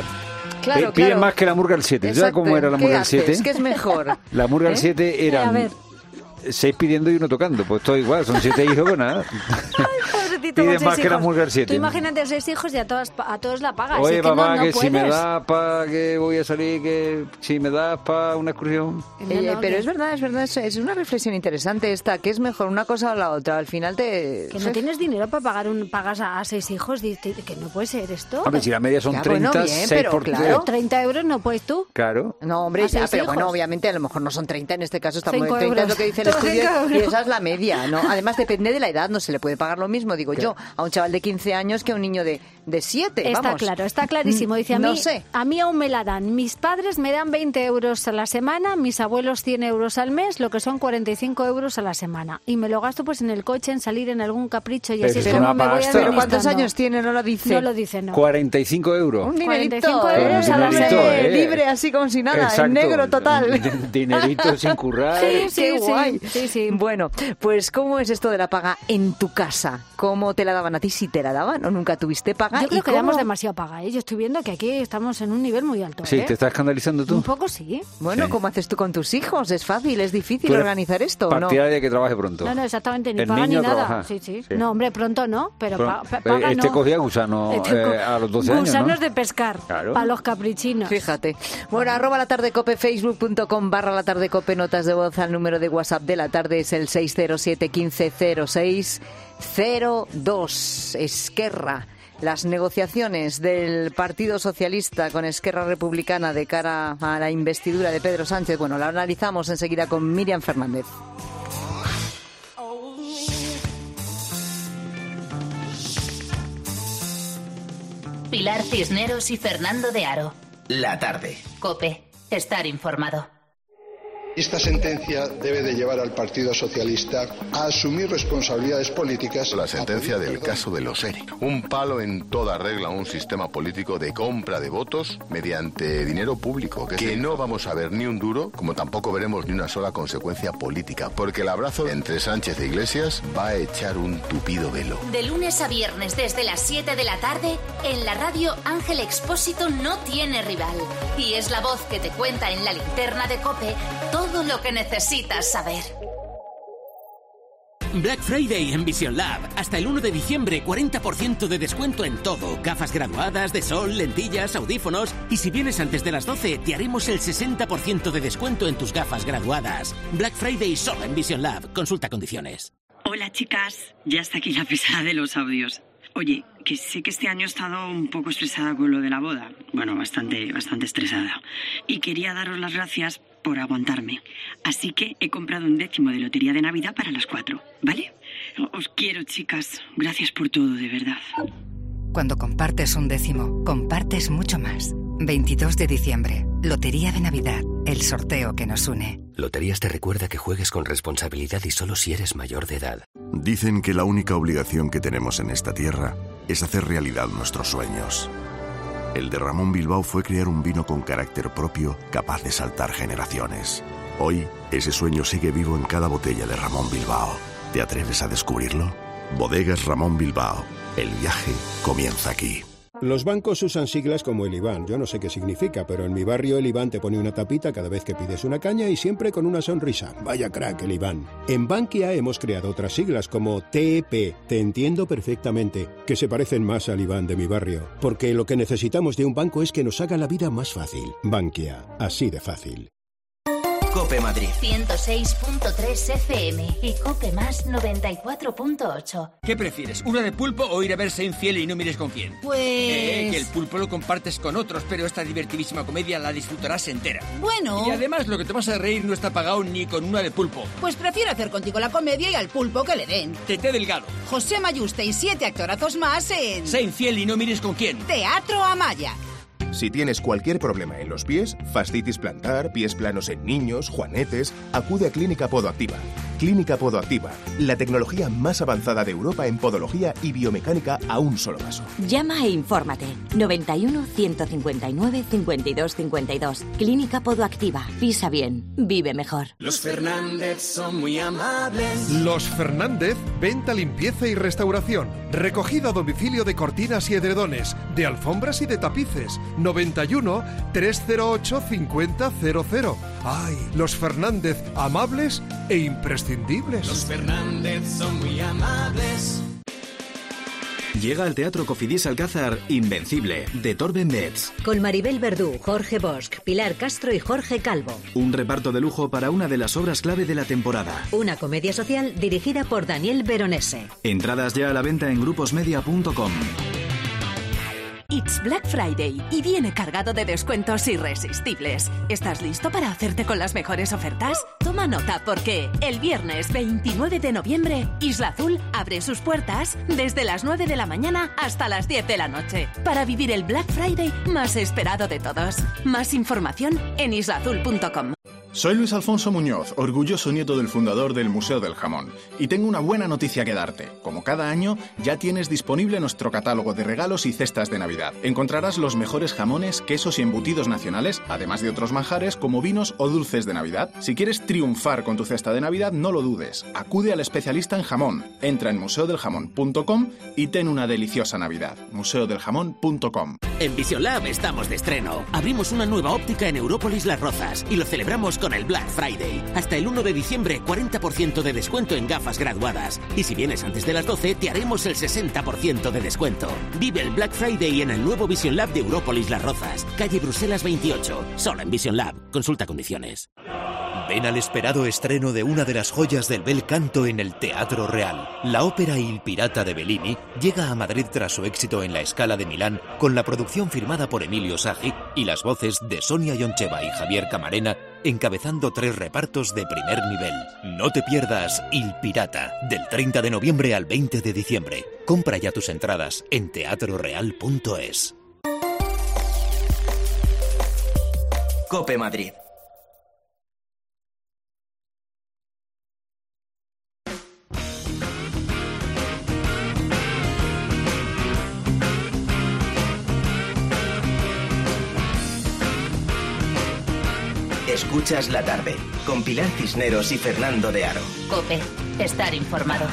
Claro, P- Piden claro. más que la Murga al siete. ¿Sabes Exacto. cómo era la ¿Qué Murga al haces? siete? ¿Qué es mejor? La Murga al ¿Eh? siete Eh, a eran ver. seis pidiendo y uno tocando. Pues todo igual, son siete hijos, pues nada. Pobrecito, Piden con seis más que la hijos. Murga al Tú siete. imagínate seis hijos y a, todas, a todos la pagas. Oye, es que papá, no, no que si me puedes. das para que voy a salir, que si me das para una excursión. No, Eh, no, pero que- es verdad, es verdad, es- es una reflexión interesante esta, ¿qué es mejor, una cosa o la otra? Al final te... Que no tienes dinero para pagar un pagas a, a seis hijos, dice que no puede ser esto. Hombre, si la media son Ya, bueno, treinta, bien, seis pero por claro. treinta euros no puedes tú. Claro. No, hombre, ¿A ya, seis pero hijos? bueno, obviamente a lo mejor no son treinta, en este caso estamos en Cinco treinta, es lo euros. que dice el Todo estudio, cinco euros. y esa es la media, ¿no? Además depende de la edad, no se le puede pagar lo mismo, digo yo, a un chaval de quince años que a un niño de, de siete, Está vamos. claro, está clarísimo. Dice a mí, No sé. a mí aún me la dan. Mis padres me dan veinte euros a la semana, mis abuelos cien euros al mes, lo que son cuarenta y cinco euros a la semana. Y me lo gasto pues en el coche, en salir en algún capricho y Pero así es es como una me voy pasta. Pero ¿cuántos administrando. años tiene? No lo dice. No lo dice, no. cuarenta y cinco euros. Un dinerito, cuarenta y cinco ¿eh? euros a la Libre, semana. ¿eh? libre, así como si nada, Exacto. en negro total. D- Dinerito sin currar. Sí, sí, Qué sí. guay. Sí, sí. Bueno, pues ¿cómo es esto de la paga en tu casa? ¿Cómo te la daban a ti? Si te la daban o nunca tuviste paga. Yo creo ¿Y que damos cómo? demasiado paga, ¿eh? Yo estoy viendo que aquí estamos en un nivel muy alto, Sí, ¿eh? ¿te estás escandalizando tú? Un poco sí. Bueno, Sí. ¿cómo haces tú con tus hijos? ¿Es fácil? ¿Es difícil Tú eres organizar esto o no? Partidaria de que trabaje pronto. No, no, exactamente, ni El paga ni niño nada. trabaja. Sí, sí, Sí. No, hombre, pronto no, pero Pero, pa- pa- eh, paga este no. cogía gusano Este eh, co- a los doce años, ¿no? Gusanos de pescar, Claro. para los caprichinos. Fíjate. Bueno, arroba la tarde cope, facebook punto com barra la tarde cope, notas de voz al número de WhatsApp de la tarde es el seis cero siete, quince cero seis cero dos. Esquerra. Las negociaciones del Partido Socialista con Esquerra Republicana de cara a la investidura de Pedro Sánchez, bueno, la analizamos enseguida con Miriam Fernández. Pilar Cisneros y Fernando de Aro. La tarde. Cope, estar informado. Esta sentencia debe de llevar al Partido Socialista a asumir responsabilidades políticas. La sentencia del caso de los Eric. Un palo en toda regla a un sistema político de compra de votos mediante dinero público. Que, que no vamos a ver ni un duro, como tampoco veremos ni una sola consecuencia política. Porque el abrazo entre Sánchez e Iglesias va a echar un tupido velo. De lunes a viernes desde las siete de la tarde, en la radio Ángel Expósito no tiene rival. Y es la voz que te cuenta en la linterna de COPE todo lo que necesitas saber. Black Friday en Vision Lab. Hasta el uno de diciembre, cuarenta por ciento de descuento en todo. Gafas graduadas, de sol, lentillas, audífonos. Y si vienes antes de las doce, te haremos el sesenta por ciento de descuento en tus gafas graduadas. Black Friday solo en Vision Lab. Consulta condiciones. Hola chicas, ya está aquí la pesada de los audios. Oye, que sé que este año he estado un poco estresada con lo de la boda. Bueno, bastante, bastante estresada. Y quería daros las gracias por aguantarme. Así que he comprado un décimo de lotería de Navidad para las cuatro, ¿vale? Os quiero, chicas. Gracias por todo, de verdad. Cuando compartes un décimo, compartes mucho más. veintidós de diciembre, Lotería de Navidad, el sorteo que nos une. Loterías te recuerda que juegues con responsabilidad y solo si eres mayor de edad. Dicen que la única obligación que tenemos en esta tierra es hacer realidad nuestros sueños. El de Ramón Bilbao fue crear un vino con carácter propio, capaz de saltar generaciones. Hoy, ese sueño sigue vivo en cada botella de Ramón Bilbao. ¿Te atreves a descubrirlo? Bodegas Ramón Bilbao. El viaje comienza aquí. Los bancos usan siglas como el IBAN. Yo no sé qué significa, pero en mi barrio el IBAN te pone una tapita cada vez que pides una caña y siempre con una sonrisa. Vaya crack el IBAN. En Bankia hemos creado otras siglas como T E P, te entiendo perfectamente, que se parecen más al IBAN de mi barrio. Porque lo que necesitamos de un banco es que nos haga la vida más fácil. Bankia, así de fácil. COPE Madrid. ciento seis punto tres F M y COPE Más noventa y cuatro punto ocho. ¿Qué prefieres, una de pulpo o ir a verse infiel y no mires con quién? Pues... Eh, que el pulpo lo compartes con otros, pero esta divertidísima comedia la disfrutarás entera. Bueno... Y además lo que te vas a reír no está pagado ni con una de pulpo. Pues prefiero hacer contigo la comedia y al pulpo que le den. Tete Delgado. José Mayuste y siete actorazos más en... Sé infiel y no mires con quién. Teatro Amaya. Si tienes cualquier problema en los pies, fascitis plantar, pies planos en niños, juanetes, acude a Clínica Podoactiva. Clínica Podoactiva, la tecnología más avanzada de Europa en podología y biomecánica a un solo paso. Llama e infórmate. noventa y uno, ciento cincuenta y nueve, cincuenta y dos cincuenta y dos. Clínica Podoactiva. Pisa bien. Vive mejor. Los Fernández son muy amables. Los Fernández, venta, limpieza y restauración. Recogida a domicilio de cortinas y edredones, de alfombras y de tapices. noventa y uno, trescientos ocho, cincuenta cero cero. ¡Ay! Los Fernández, amables e imprescindibles. Los Fernández son muy amables. Llega al Teatro Cofidis Alcázar Invencible, de Torben Betz. Con Maribel Verdú, Jorge Bosch, Pilar Castro y Jorge Calvo. Un reparto de lujo para una de las obras clave de la temporada. Una comedia social dirigida por Daniel Veronese. Entradas ya a la venta en gruposmedia punto com. It's Black Friday y viene cargado de descuentos irresistibles. ¿Estás listo para hacerte con las mejores ofertas? Toma nota porque el viernes veintinueve de noviembre, Isla Azul abre sus puertas desde las nueve de la mañana hasta las diez de la noche para vivir el Black Friday más esperado de todos. Más información en isla azul punto com. Soy Luis Alfonso Muñoz, orgulloso nieto del fundador del Museo del Jamón, y tengo una buena noticia que darte. Como cada año, ya tienes disponible nuestro catálogo de regalos y cestas de Navidad. Encontrarás los mejores jamones, quesos y embutidos nacionales, además de otros manjares como vinos o dulces de Navidad. Si quieres triunfar con tu cesta de Navidad, no lo dudes. Acude al especialista en jamón. Entra en museo del jamón punto com y ten una deliciosa Navidad. museo del jamón punto com. En Vision Lab estamos de estreno. Abrimos una nueva óptica en Európolis Las Rozas y lo celebramos con el Black Friday. Hasta el uno de diciembre, cuarenta por ciento de descuento en gafas graduadas. Y si vienes antes de las doce, te haremos el sesenta por ciento de descuento. Vive el Black Friday en el nuevo Vision Lab de Európolis Las Rozas, calle Bruselas veintiocho. Solo en Vision Lab. Consulta condiciones. Ven al esperado estreno de una de las joyas del bel canto en el Teatro Real. La ópera Il Pirata de Bellini llega a Madrid tras su éxito en la Scala de Milán, con la producción firmada por Emilio Sagi y las voces de Sonia Yoncheva y Javier Camarena, encabezando tres repartos de primer nivel. No te pierdas Il Pirata, del treinta de noviembre al veinte de diciembre. Compra ya tus entradas en teatro real punto es. COPE Madrid. Escuchas la tarde, con Pilar Cisneros y Fernando de Aro. COPE, estar informado.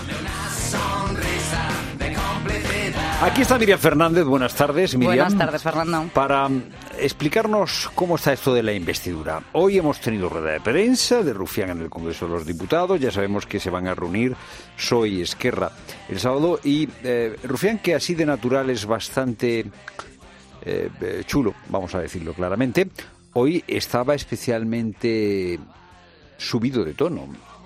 Aquí está Miriam Fernández. Buenas tardes, Miriam. Buenas tardes, Fernando. Para explicarnos cómo está esto de la investidura. Hoy hemos tenido rueda de prensa de Rufián en el Congreso de los Diputados. Ya sabemos que se van a reunir P S O E y Esquerra el sábado. Y eh, Rufián, que así de natural es bastante eh, chulo, vamos a decirlo claramente, hoy estaba especialmente subido de tono.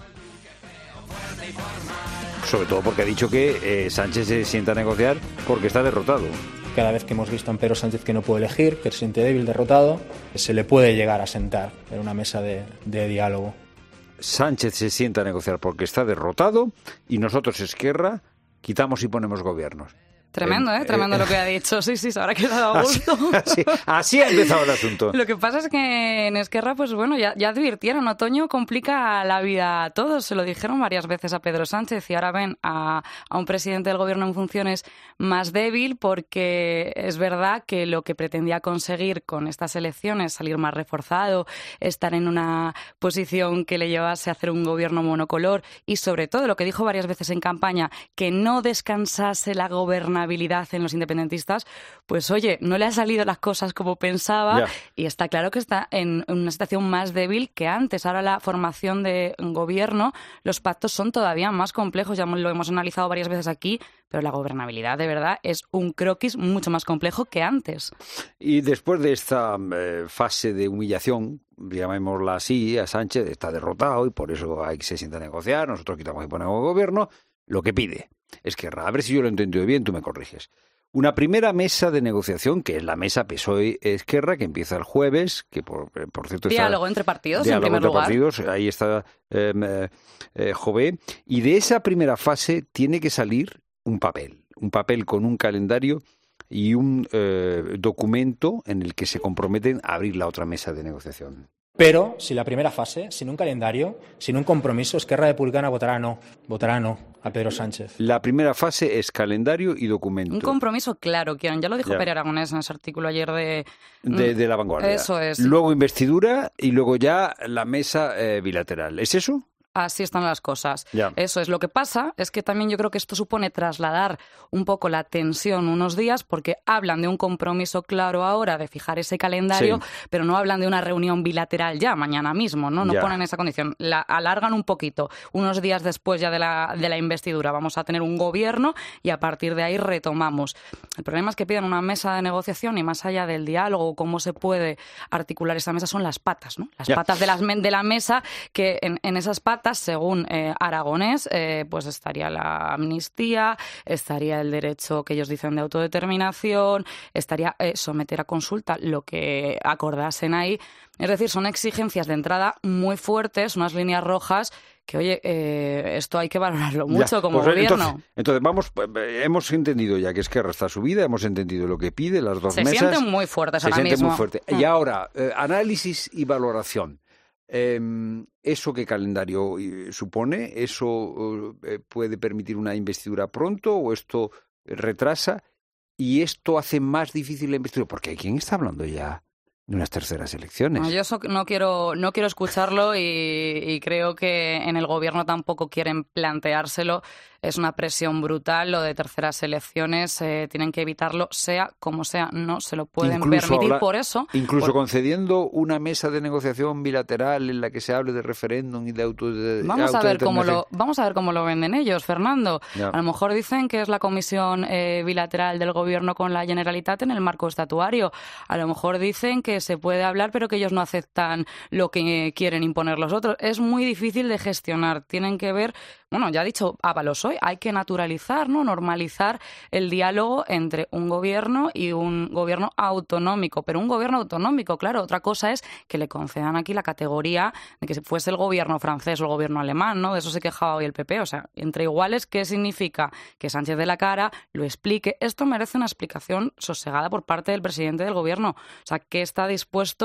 Sobre todo porque ha dicho que eh, Sánchez se sienta a negociar porque está derrotado. Cada vez que hemos visto a un Pedro Sánchez que no puede elegir, que se siente débil, derrotado, se le puede llegar a sentar en una mesa de, de diálogo. Sánchez se sienta a negociar porque está derrotado y nosotros, Esquerra, quitamos y ponemos gobiernos. Tremendo, ¿eh? Tremendo eh, lo que ha dicho. Sí, sí, se habrá quedado a gusto. Así, así, así ha empezado el asunto. Lo que pasa es que en Esquerra, pues bueno, ya, ya advirtieron, otoño complica la vida a todos. Se lo dijeron varias veces a Pedro Sánchez y ahora ven a, a un presidente del gobierno en funciones más débil porque es verdad que lo que pretendía conseguir con estas elecciones, salir más reforzado, estar en una posición que le llevase a hacer un gobierno monocolor y sobre todo lo que dijo varias veces en campaña, que no descansase la gobernabilidad en los independentistas, pues oye, no le han salido las cosas como pensaba yeah. y está claro que está en una situación más débil que antes. Ahora la formación de gobierno, los pactos son todavía más complejos, ya lo hemos analizado varias veces aquí, pero la gobernabilidad de verdad es un croquis mucho más complejo que antes. Y después de esta eh, fase de humillación, llamémosla así, a Sánchez está derrotado y por eso hay que se sienta a negociar, nosotros quitamos y ponemos gobierno, lo que pide Esquerra, a ver si yo lo he entendido bien, tú me corriges. Una primera mesa de negociación, que es la mesa P S O E-Esquerra, que empieza el jueves, que por, por cierto... Diálogo está, entre partidos, diálogo en primer entre lugar. Partidos, ahí está eh, eh, Jové. Y de esa primera fase tiene que salir un papel, un papel con un calendario y un eh, documento en el que se comprometen a abrir la otra mesa de negociación. Pero si la primera fase, sin un calendario, sin un compromiso, Esquerra Republicana votará no, votará no a Pedro Sánchez. La primera fase es calendario y documento. Un compromiso claro, Kieran, ya lo dijo ya. Pere Aragonés en ese artículo ayer de... De, de La Vanguardia. Eso es. Luego investidura y luego ya la mesa eh, bilateral. ¿Es eso? Así están las cosas. Ya. Eso es. Lo que pasa es que también yo creo que esto supone trasladar un poco la tensión unos días porque hablan de un compromiso claro ahora de fijar ese calendario, sí. pero no hablan de una reunión bilateral ya, mañana mismo, ¿no? No ya. ponen esa condición. La alargan un poquito. Unos días después ya de la, de la investidura vamos a tener un gobierno y a partir de ahí retomamos. El problema es que piden una mesa de negociación y más allá del diálogo, cómo se puede articular esa mesa, son las patas, ¿no? Las ya. patas de, las, de la mesa, que en, en esas patas según eh, Aragonés, eh, pues estaría la amnistía, estaría el derecho que ellos dicen de autodeterminación, estaría eh, someter a consulta lo que acordasen ahí. Es decir, son exigencias de entrada muy fuertes, unas líneas rojas que, oye, eh, esto hay que valorarlo mucho ya, como pues, gobierno. Entonces, entonces, vamos, hemos entendido ya que Esquerra está subida, hemos entendido lo que pide, las dos se mesas. Se sienten muy fuertes se ahora sienten mismo. Muy fuerte. Mm. Y ahora, eh, análisis y valoración. Eh, ¿Eso qué calendario supone? ¿Eso eh, puede permitir una investidura pronto o esto retrasa? ¿Y esto hace más difícil la investidura? Porque ¿quién está hablando ya de unas terceras elecciones? No, yo eso no quiero, no quiero escucharlo y, y creo que en el gobierno tampoco quieren planteárselo. Es una presión brutal lo de terceras elecciones, eh, tienen que evitarlo, sea como sea, no se lo pueden incluso permitir habla, por eso. Incluso por... concediendo una mesa de negociación bilateral en la que se hable de referéndum y de auto de vamos a ver cómo lo Vamos a ver cómo lo venden ellos, Fernando. Ya. A lo mejor dicen que es la comisión eh, bilateral del gobierno con la Generalitat en el marco estatuario. A lo mejor dicen que se puede hablar pero que ellos no aceptan lo que quieren imponer los otros. Es muy difícil de gestionar. Tienen que ver, bueno, ya ha dicho Ábalos hoy, hay que naturalizar, ¿no? Normalizar el diálogo entre un gobierno y un gobierno autonómico. Pero un gobierno autonómico, claro, otra cosa es que le concedan aquí la categoría de que fuese el gobierno francés o el gobierno alemán, ¿no? De eso se quejaba hoy el P P. O sea, entre iguales, ¿qué significa? Que Sánchez dé la cara, lo explique. Esto merece una explicación sosegada por parte del presidente del gobierno. O sea, ¿qué está dispuesto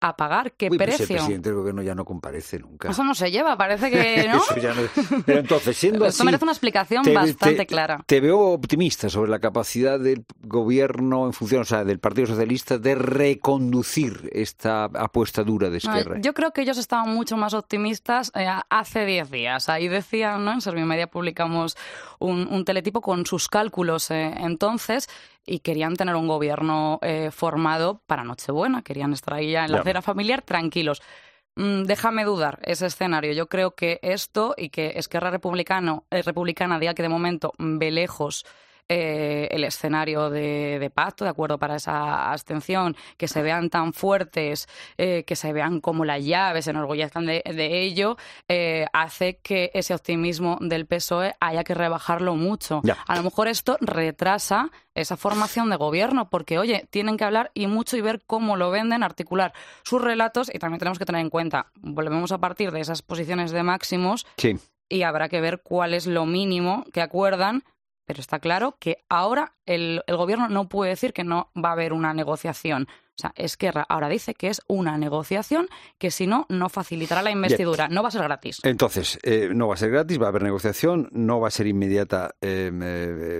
a pagar? ¿Qué Uy, precio? Pues el presidente del gobierno ya no comparece nunca. Eso no se lleva, parece que no. Eso ya no... Pero entonces, siendo Esto así, merece una explicación te, bastante te, clara. Te veo optimista sobre la capacidad del gobierno en función, o sea, del Partido Socialista, de reconducir esta apuesta dura de Esquerra. No, yo creo que ellos estaban mucho más optimistas eh, hace diez días. Ahí decían, ¿no? En Servimedia publicamos un, un teletipo con sus cálculos eh, entonces, y querían tener un gobierno eh, formado para Nochebuena, querían estar ahí ya en la Ya. cena familiar tranquilos. Mm, déjame dudar ese escenario. Yo creo que esto y que Esquerra Republicano, eh, Republicana diga que de momento ve lejos eh, el escenario de, de pacto, de acuerdo para esa abstención, que se vean tan fuertes, eh, que se vean como la llave, se enorgullezcan de, de ello, eh, hace que ese optimismo del P S O E haya que rebajarlo mucho. Ya. A lo mejor esto retrasa esa formación de gobierno, porque, oye, tienen que hablar y mucho y ver cómo lo venden, articular sus relatos, y también tenemos que tener en cuenta, volvemos a partir de esas posiciones de máximos, Sí. y habrá que ver cuál es lo mínimo que acuerdan, pero está claro que ahora el, el gobierno no puede decir que no va a haber una negociación. O sea, Esquerra ahora dice que es una negociación que si no, no facilitará la investidura. Bien. No va a ser gratis. Entonces, eh, no va a ser gratis, va a haber negociación, no va a ser inmediata eh, eh,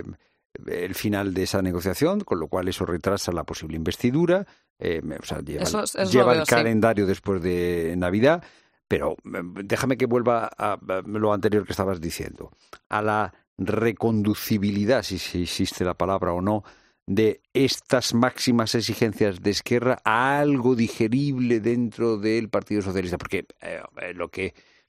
el final de esa negociación, con lo cual eso retrasa la posible investidura. Eh, o sea, lleva, eso, eso lleva veo, el calendario sí. después de Navidad. Pero déjame que vuelva a lo anterior que estabas diciendo, a la reconducibilidad, si, si existe la palabra o no, de estas máximas exigencias de Esquerra a algo digerible dentro del Partido Socialista. Porque eh, lo que...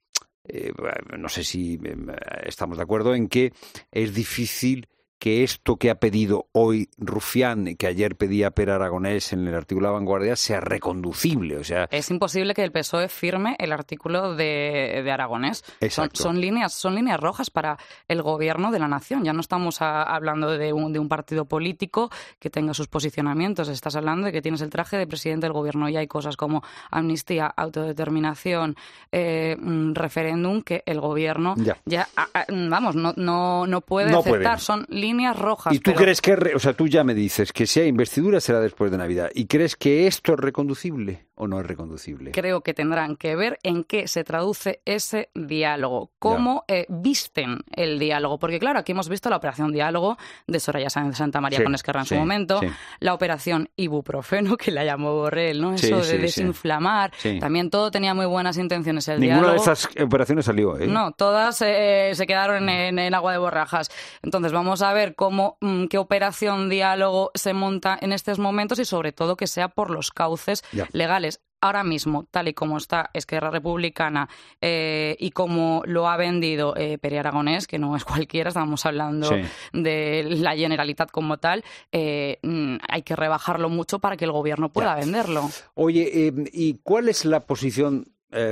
Eh, no sé si eh, estamos de acuerdo en que es difícil que esto que ha pedido hoy Rufián, que ayer pedía Per Aragonés en el artículo de La Vanguardia, sea reconducible. O sea, es imposible que el P S O E firme el artículo de, de Aragonés. Son, son, líneas, son líneas rojas para el gobierno de la nación. Ya no estamos a, hablando de un, de un partido político que tenga sus posicionamientos. Estás hablando de que tienes el traje de presidente del gobierno y hay cosas como amnistía, autodeterminación, eh, referéndum que el gobierno ya, ya a, a, vamos, no, no, no puede no aceptar. Puede. Son líneas rojas. ¿Y tú pero... crees que, o sea, tú ya me dices que si hay investidura será después de Navidad? ¿Y crees que esto es reconducible o no es reconducible? Creo que tendrán que ver en qué se traduce ese diálogo, cómo eh, visten el diálogo. Porque, claro, aquí hemos visto la operación diálogo de Soraya Sáenz de Santa María sí, con Esquerra en sí, su momento, sí. la operación ibuprofeno, que la llamó Borrell, ¿no? Eso sí, de sí, desinflamar. Sí. También todo tenía muy buenas intenciones. El Ninguna diálogo... de esas operaciones salió, ¿eh? No, todas eh, se quedaron en, en agua de borrajas. Entonces, vamos a ver cómo qué operación diálogo se monta en estos momentos y sobre todo que sea por los cauces ya. legales. Ahora mismo, tal y como está Esquerra Republicana eh, y como lo ha vendido eh, Pere Aragonés, que no es cualquiera, estamos hablando sí. de la Generalitat como tal, eh, hay que rebajarlo mucho para que el gobierno pueda ya. venderlo. Oye, eh, ¿y cuál es la posición eh,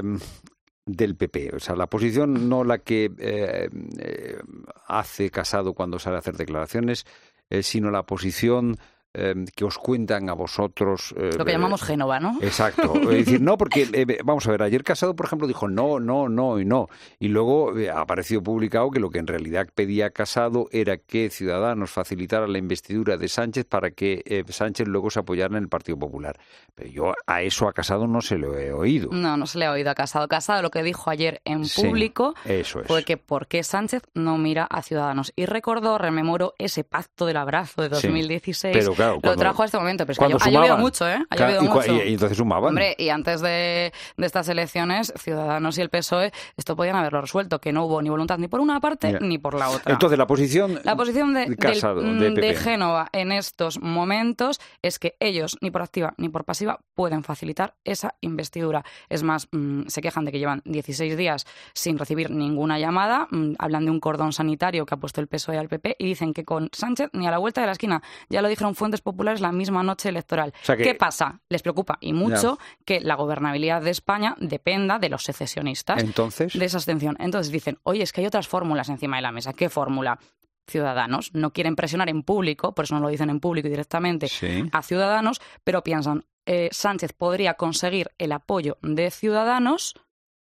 del P P? O sea, la posición no la que eh, eh, hace Casado cuando sale a hacer declaraciones, eh, sino la posición eh, que os cuentan a vosotros. Eh, Lo que llamamos Génova, ¿no? Exacto. Es decir, no, porque, eh, vamos a ver, ayer Casado, por ejemplo, dijo no, no, no y no. Y luego eh, ha aparecido publicado que lo que en realidad pedía Casado era que Ciudadanos facilitara la investidura de Sánchez para que eh, Sánchez luego se apoyara en el Partido Popular. Pero yo a eso a Casado no se lo he oído. No, no se le ha oído a Casado. Casado lo que dijo ayer en público sí, eso es. fue que por qué Sánchez no mira a Ciudadanos. Y recordó, rememoró ese pacto del abrazo de dos mil dieciséis. Sí, pero claro, cuando, lo trajo a este momento. Pero es que ha, sumaban, ha llovido mucho, ¿eh? Ha llovido y, mucho. Y, y entonces sumaban. Hombre, y antes de, de estas elecciones, Ciudadanos y el P S O E, esto podían haberlo resuelto, que no hubo ni voluntad ni por una parte yeah. ni por la otra. Entonces, la posición, la posición de, Casado, del, de, de Génova en estos momentos es que ellos, ni por activa ni por pasiva, pueden facilitar esa investidura. Es más, mmm, se quejan de que llevan dieciséis días sin recibir ninguna llamada, mmm, hablan de un cordón sanitario que ha puesto el P S O E al P P y dicen que con Sánchez ni a la vuelta de la esquina. Ya lo dijeron fuentes populares la misma noche electoral. O sea que... ¿Qué pasa? Les preocupa y mucho ya. que la gobernabilidad de España dependa de los secesionistas. Entonces, de esa abstención. Entonces dicen, oye, es que hay otras fórmulas encima de la mesa. ¿Qué fórmula? Ciudadanos no quieren presionar en público, por eso no lo dicen en público directamente, sí. a Ciudadanos, pero piensan, eh, Sánchez podría conseguir el apoyo de Ciudadanos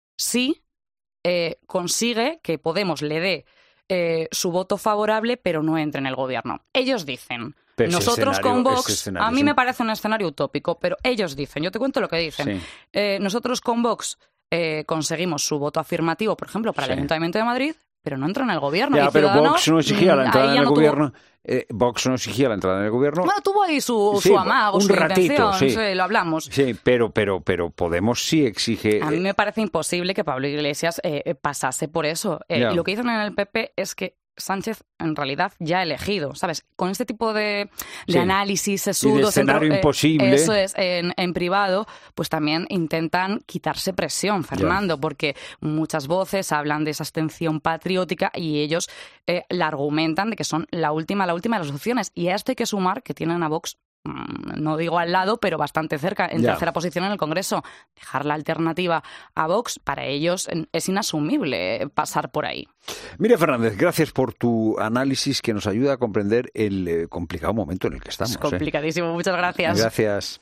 si eh, consigue que Podemos le dé eh, su voto favorable, pero no entre en el gobierno. Ellos dicen, Pero nosotros con Vox, escenario, a mí sí. me parece un escenario utópico, pero ellos dicen, yo te cuento lo que dicen, Sí. eh, nosotros con Vox eh, conseguimos su voto afirmativo, por ejemplo, para Sí. el Ayuntamiento de Madrid, pero no entran en el gobierno. Ya, y pero Ciudadanos, Vox no exigía la mm, entrada ahí en ya el no tuvo- gobierno. Eh, Vox no exigía la entrada en el gobierno. Bueno, tuvo ahí su, Sí, su amago, un su ratito, intención, sí. sí, lo hablamos. Sí, pero, pero, pero Podemos sí exige. A mí me parece imposible que Pablo Iglesias eh, pasase por eso. Eh, Ya. y lo que dicen en el P P es que Sánchez en realidad ya ha elegido, ¿sabes? Con este tipo de, de Sí. análisis Y de sesudos, escenario centro- eh, imposible. eso es, en, en privado, pues también intentan quitarse presión, Fernando, porque muchas voces hablan de esa abstención patriótica y ellos eh, la argumentan de que son la última, la última de las opciones. Y a esto hay que sumar que tienen a Vox, no digo al lado, pero bastante cerca, en Ya. tercera posición en el Congreso. Dejar la alternativa a Vox, para ellos es inasumible pasar por ahí. Mira, Fernández, gracias por tu análisis que nos ayuda a comprender el eh, complicado momento en el que estamos. Es complicadísimo, ¿eh? muchas gracias. Gracias.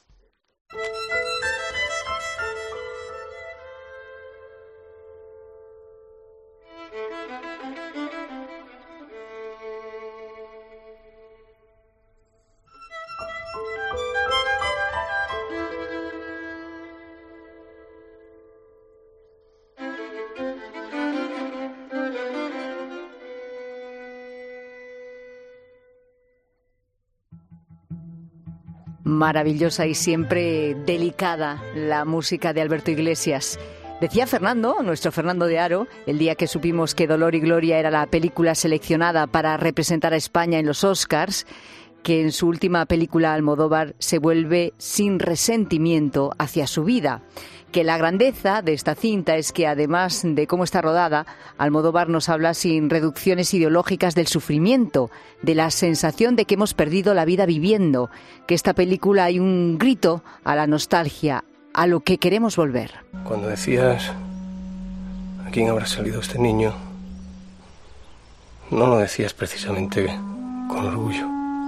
Maravillosa y siempre delicada la música de Alberto Iglesias. Decía Fernando, nuestro Fernando de Aro, el día que supimos que Dolor y Gloria era la película seleccionada para representar a España en los Oscars, que en su última película Almodóvar se vuelve sin resentimiento hacia su vida. Que la grandeza de esta cinta es que, además de cómo está rodada, Almodóvar nos habla sin reducciones ideológicas del sufrimiento, de la sensación de que hemos perdido la vida viviendo, que esta película hay un grito a la nostalgia, a lo que queremos volver. Cuando decías a quién habrá salido este niño, no lo decías precisamente con orgullo.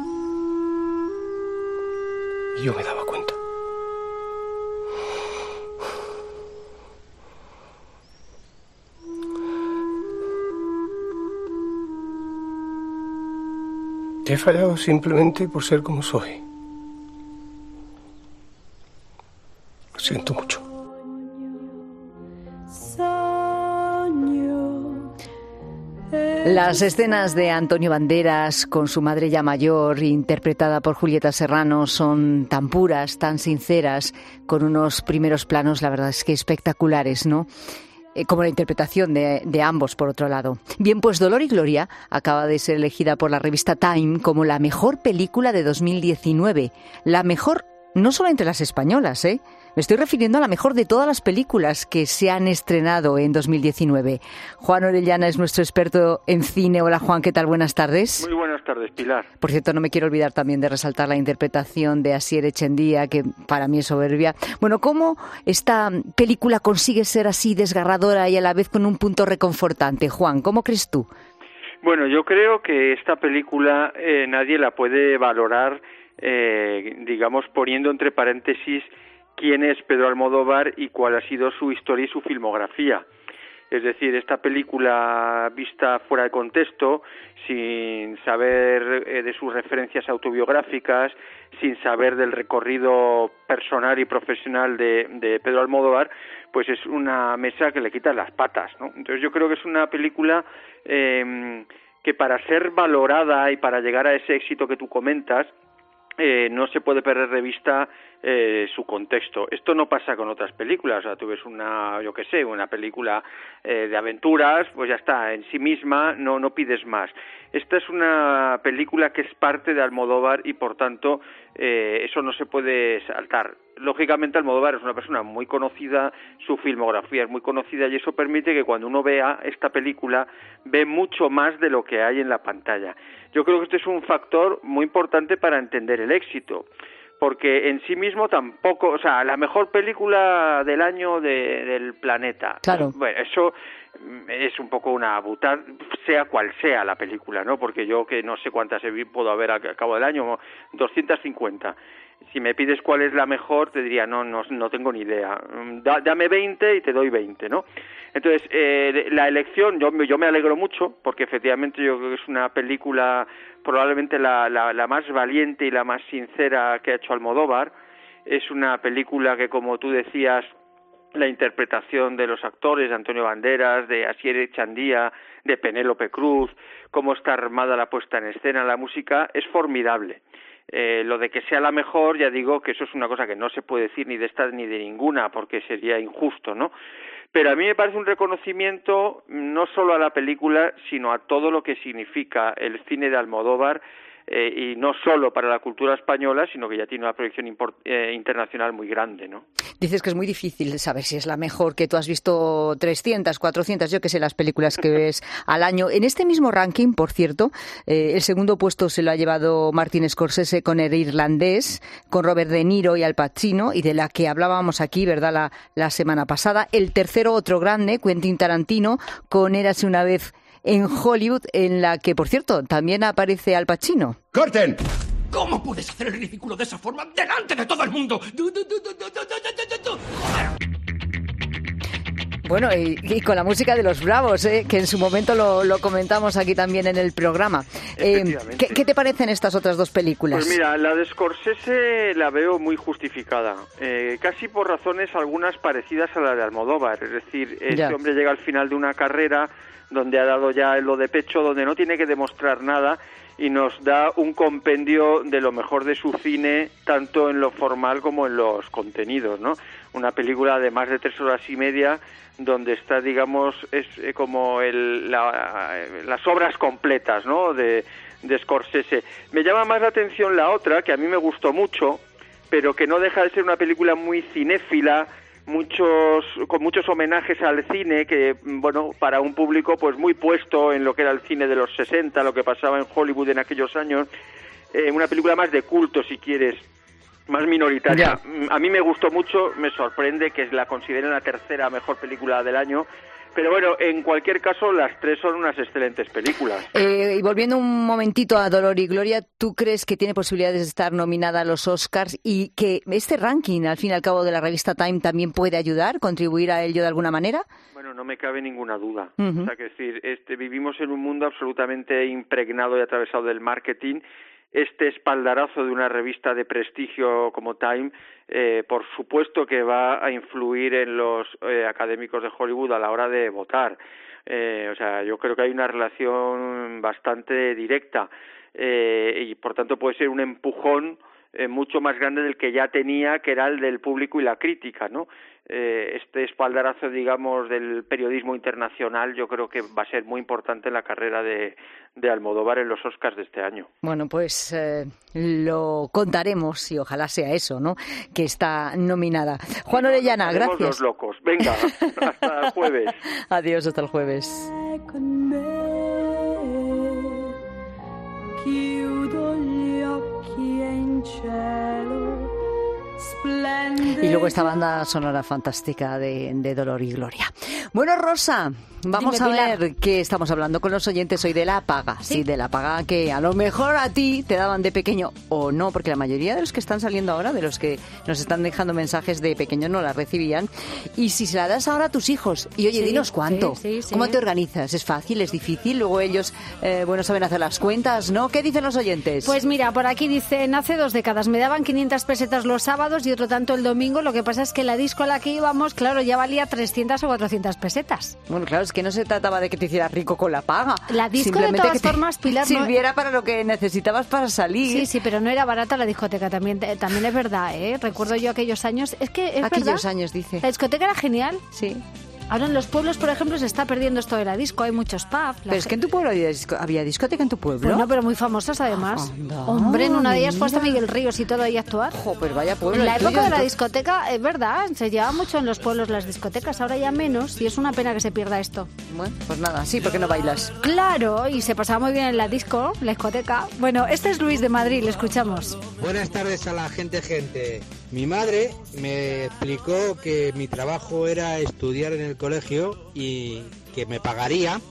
Y yo me daba cuenta. Te he fallado simplemente por ser como soy. Lo siento mucho. Las escenas de Antonio Banderas con su madre ya mayor, interpretada por Julieta Serrano, son tan puras, tan sinceras, con unos primeros planos, la verdad es que espectaculares, ¿no? Eh, como la interpretación de, de ambos, por otro lado. Bien, pues Dolor y Gloria acaba de ser elegida por la revista Time como la mejor película de dos mil diecinueve. La mejor no solo entre las españolas, ¿eh? Me estoy refiriendo a la mejor de todas las películas que se han estrenado en dos mil diecinueve. Juan Orellana es nuestro experto en cine. Hola, Juan, ¿qué tal? Buenas tardes. Muy buenas tardes, Pilar. Por cierto, no me quiero olvidar también de resaltar la interpretación de Asier Echendía, que para mí es soberbia. Bueno, ¿cómo esta película consigue ser así desgarradora y a la vez con un punto reconfortante? Juan, ¿cómo crees tú? Bueno, yo creo que esta película eh, nadie la puede valorar, eh, digamos, poniendo entre paréntesis quién es Pedro Almodóvar y cuál ha sido su historia y su filmografía. Es decir, esta película vista fuera de contexto, sin saber eh, de sus referencias autobiográficas, sin saber del recorrido personal y profesional de, de Pedro Almodóvar, pues es una mesa que le quita las patas, ¿no? Entonces yo creo que es una película eh, que para ser valorada y para llegar a ese éxito que tú comentas, Eh, no se puede perder de vista eh, su contexto. Esto no pasa con otras películas. O sea, tú ves una, yo qué sé, una película eh, de aventuras, pues ya está, en sí misma no, no pides más. Esta es una película que es parte de Almodóvar y, por tanto, eh, eso no se puede saltar. Lógicamente, Almodóvar es una persona muy conocida, su filmografía es muy conocida y eso permite que cuando uno vea esta película ve mucho más de lo que hay en la pantalla. Yo creo que este es un factor muy importante para entender el éxito, porque en sí mismo tampoco, o sea, la mejor película del año de, del planeta. Claro. Bueno, eso es un poco una butad, sea cual sea la película, ¿no? Porque yo que no sé cuántas puedo haber al cabo del año, doscientas cincuenta. Si me pides cuál es la mejor, te diría, no, no, no tengo ni idea. Da, dame veinte y te doy veinte, ¿no? Entonces, eh, la elección, yo, yo me alegro mucho, porque efectivamente yo creo que es una película probablemente la, la, la más valiente y la más sincera que ha hecho Almodóvar. Es una película que, como tú decías, la interpretación de los actores, de Antonio Banderas, de Asier Echandía, de Penélope Cruz, cómo está armada la puesta en escena, la música, es formidable. Eh, lo de que sea la mejor, ya digo que eso es una cosa que no se puede decir ni de esta ni de ninguna, porque sería injusto, ¿no? Pero a mí me parece un reconocimiento no solo a la película, sino a todo lo que significa el cine de Almodóvar, eh, y no solo para la cultura española, sino que ya tiene una proyección import, eh, internacional muy grande, ¿no? Dices que es muy difícil saber si es la mejor, que tú has visto trescientas, cuatrocientas, yo que sé, las películas que ves al año. En este mismo ranking, por cierto, eh, el segundo puesto se lo ha llevado Martin Scorsese con El Irlandés, con Robert De Niro y Al Pacino, y de la que hablábamos aquí, ¿verdad?, la, la semana pasada. El tercero, otro grande, Quentin Tarantino, con Érase una vez en Hollywood, en la que, por cierto, también aparece Al Pacino. ¡Corten! ¿Cómo puedes hacer el ridículo de esa forma delante de todo el mundo? Bueno, y, y con la música de Los Bravos, ¿eh? Que en su momento lo, lo comentamos aquí también en el programa. Eh, ¿qué, ¿Qué te parecen estas otras dos películas? Pues mira, la de Scorsese la veo muy justificada, eh, casi por razones algunas parecidas a la de Almodóvar. Es decir, este ya. hombre llega al final de una carrera donde ha dado ya lo de pecho, donde no tiene que demostrar nada, y nos da un compendio de lo mejor de su cine, tanto en lo formal como en los contenidos, ¿no? Una película de más de tres horas y media, donde está, digamos, es como el, la, las obras completas, ¿no?, de, de Scorsese. Me llama más la atención la otra, que a mí me gustó mucho, pero que no deja de ser una película muy cinéfila, muchos con muchos homenajes al cine, que, bueno, para un público pues muy puesto en lo que era el cine de los sesenta, lo que pasaba en Hollywood en aquellos años, eh, una película más de culto, si quieres, más minoritaria. Ya. A mí me gustó mucho, me sorprende que la consideren la tercera mejor película del año. Pero bueno, en cualquier caso, las tres son unas excelentes películas. Eh, y volviendo un momentito a Dolor y Gloria, ¿tú crees que tiene posibilidades de estar nominada a los Oscars y que este ranking, al fin y al cabo, de la revista Time también puede ayudar, contribuir a ello de alguna manera? Bueno, no me cabe ninguna duda. Uh-huh. O sea, que decir, este, vivimos en un mundo absolutamente impregnado y atravesado del marketing. Este espaldarazo de una revista de prestigio como Time, eh, por supuesto que va a influir en los eh, académicos de Hollywood a la hora de votar. Eh, o sea, yo creo que hay una relación bastante directa, eh, y por tanto puede ser un empujón eh, mucho más grande del que ya tenía, que era el del público y la crítica, ¿no? Eh, este espaldarazo, digamos, del periodismo internacional, yo creo que va a ser muy importante en la carrera de, de Almodóvar en los Oscars de este año. Bueno, pues eh, lo contaremos y ojalá sea eso, ¿no?, que está nominada. Juan Orellana, Haremos gracias. Los locos. Venga, hasta el jueves. Adiós, hasta el jueves. Y luego esta banda sonora fantástica de, de Dolor y Gloria. Bueno, Rosa, vamos Dime, a ver Pilar. Qué estamos hablando con los oyentes hoy de la paga. ¿Sí? sí, de la paga que a lo mejor a ti te daban de pequeño o no, porque la mayoría de los que están saliendo ahora, de los que nos están dejando mensajes de pequeño, no la recibían. Y si se la das ahora a tus hijos, y oye, sí, dinos cuánto, sí, sí, sí. ¿Cómo te organizas? ¿Es fácil? ¿Es difícil? Luego ellos, eh, bueno, saben hacer las cuentas, ¿no? ¿Qué dicen los oyentes? Pues mira, por aquí dicen, hace dos décadas me daban quinientas pesetas los sábados y otro tanto el domingo. Lo que pasa es que la disco a la que íbamos, claro, ya valía trescientas o cuatrocientas pesetas. Bueno, claro, es que no se trataba de que te hicieras rico con la paga. La disco, de todas formas, Pilar, sirviera no... para lo que necesitabas para salir. Sí, sí, pero no era barata la discoteca, también también es verdad, ¿eh? Recuerdo yo aquellos años, es que es Aquellos verdad, años, dice. La discoteca era genial. Sí. Ahora en los pueblos, por ejemplo, se está perdiendo esto de la disco, hay muchos pubs. Pero es que en tu pueblo había, disco, había discoteca en tu pueblo. Bueno, pero muy famosas además. Anda, Hombre, en una de ellas fue hasta Miguel Ríos y todo ahí a actuar. Jo, pues vaya pueblo. En la época tuyo, de la discoteca, es verdad, se llevaba mucho en los pueblos las discotecas, ahora ya menos, y es una pena que se pierda esto. Bueno, pues nada, sí, porque no bailas. Claro, y se pasaba muy bien en la disco, la discoteca. Bueno, este es Luis de Madrid, le escuchamos. Buenas tardes a la gente, gente. Mi madre me explicó que mi trabajo era estudiar en el colegio y que me pagaría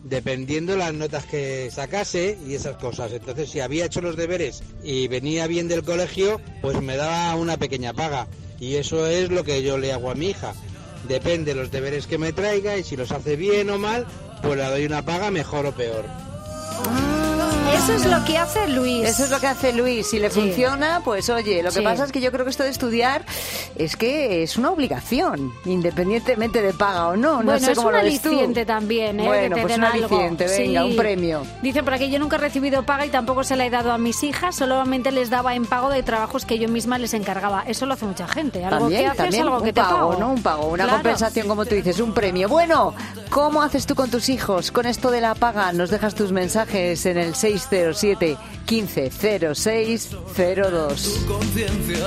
dependiendo las notas que sacase y esas cosas. Entonces, si había hecho los deberes y venía bien del colegio, pues me daba una pequeña paga. Y eso es lo que yo le hago a mi hija. Depende de los deberes que me traiga y si los hace bien o mal, pues le doy una paga mejor o peor. Eso es lo que hace Luis. Eso es lo que hace Luis. Si le Sí. funciona, pues oye, lo que Sí. pasa es que yo creo que esto de estudiar es que es una obligación, independientemente de paga o no. Bueno, no sé es cómo un lo ves tú. aliciente también, ¿eh? Bueno, que te pues den un algo. aliciente, venga, Sí. un premio. Dicen por aquí, yo nunca he recibido paga y tampoco se la he dado a mis hijas, solamente les daba en pago de trabajos que yo misma les encargaba. Eso lo hace mucha gente. Algo También, que haces, también algo un que te pago, pago. ¿no? Un pago, una Claro. compensación, como tú dices, un premio. Bueno, ¿cómo haces tú con tus hijos con esto de la paga? Nos dejas tus mensajes en el seis cero siete, quince, cero seis cero dos. Conciencia.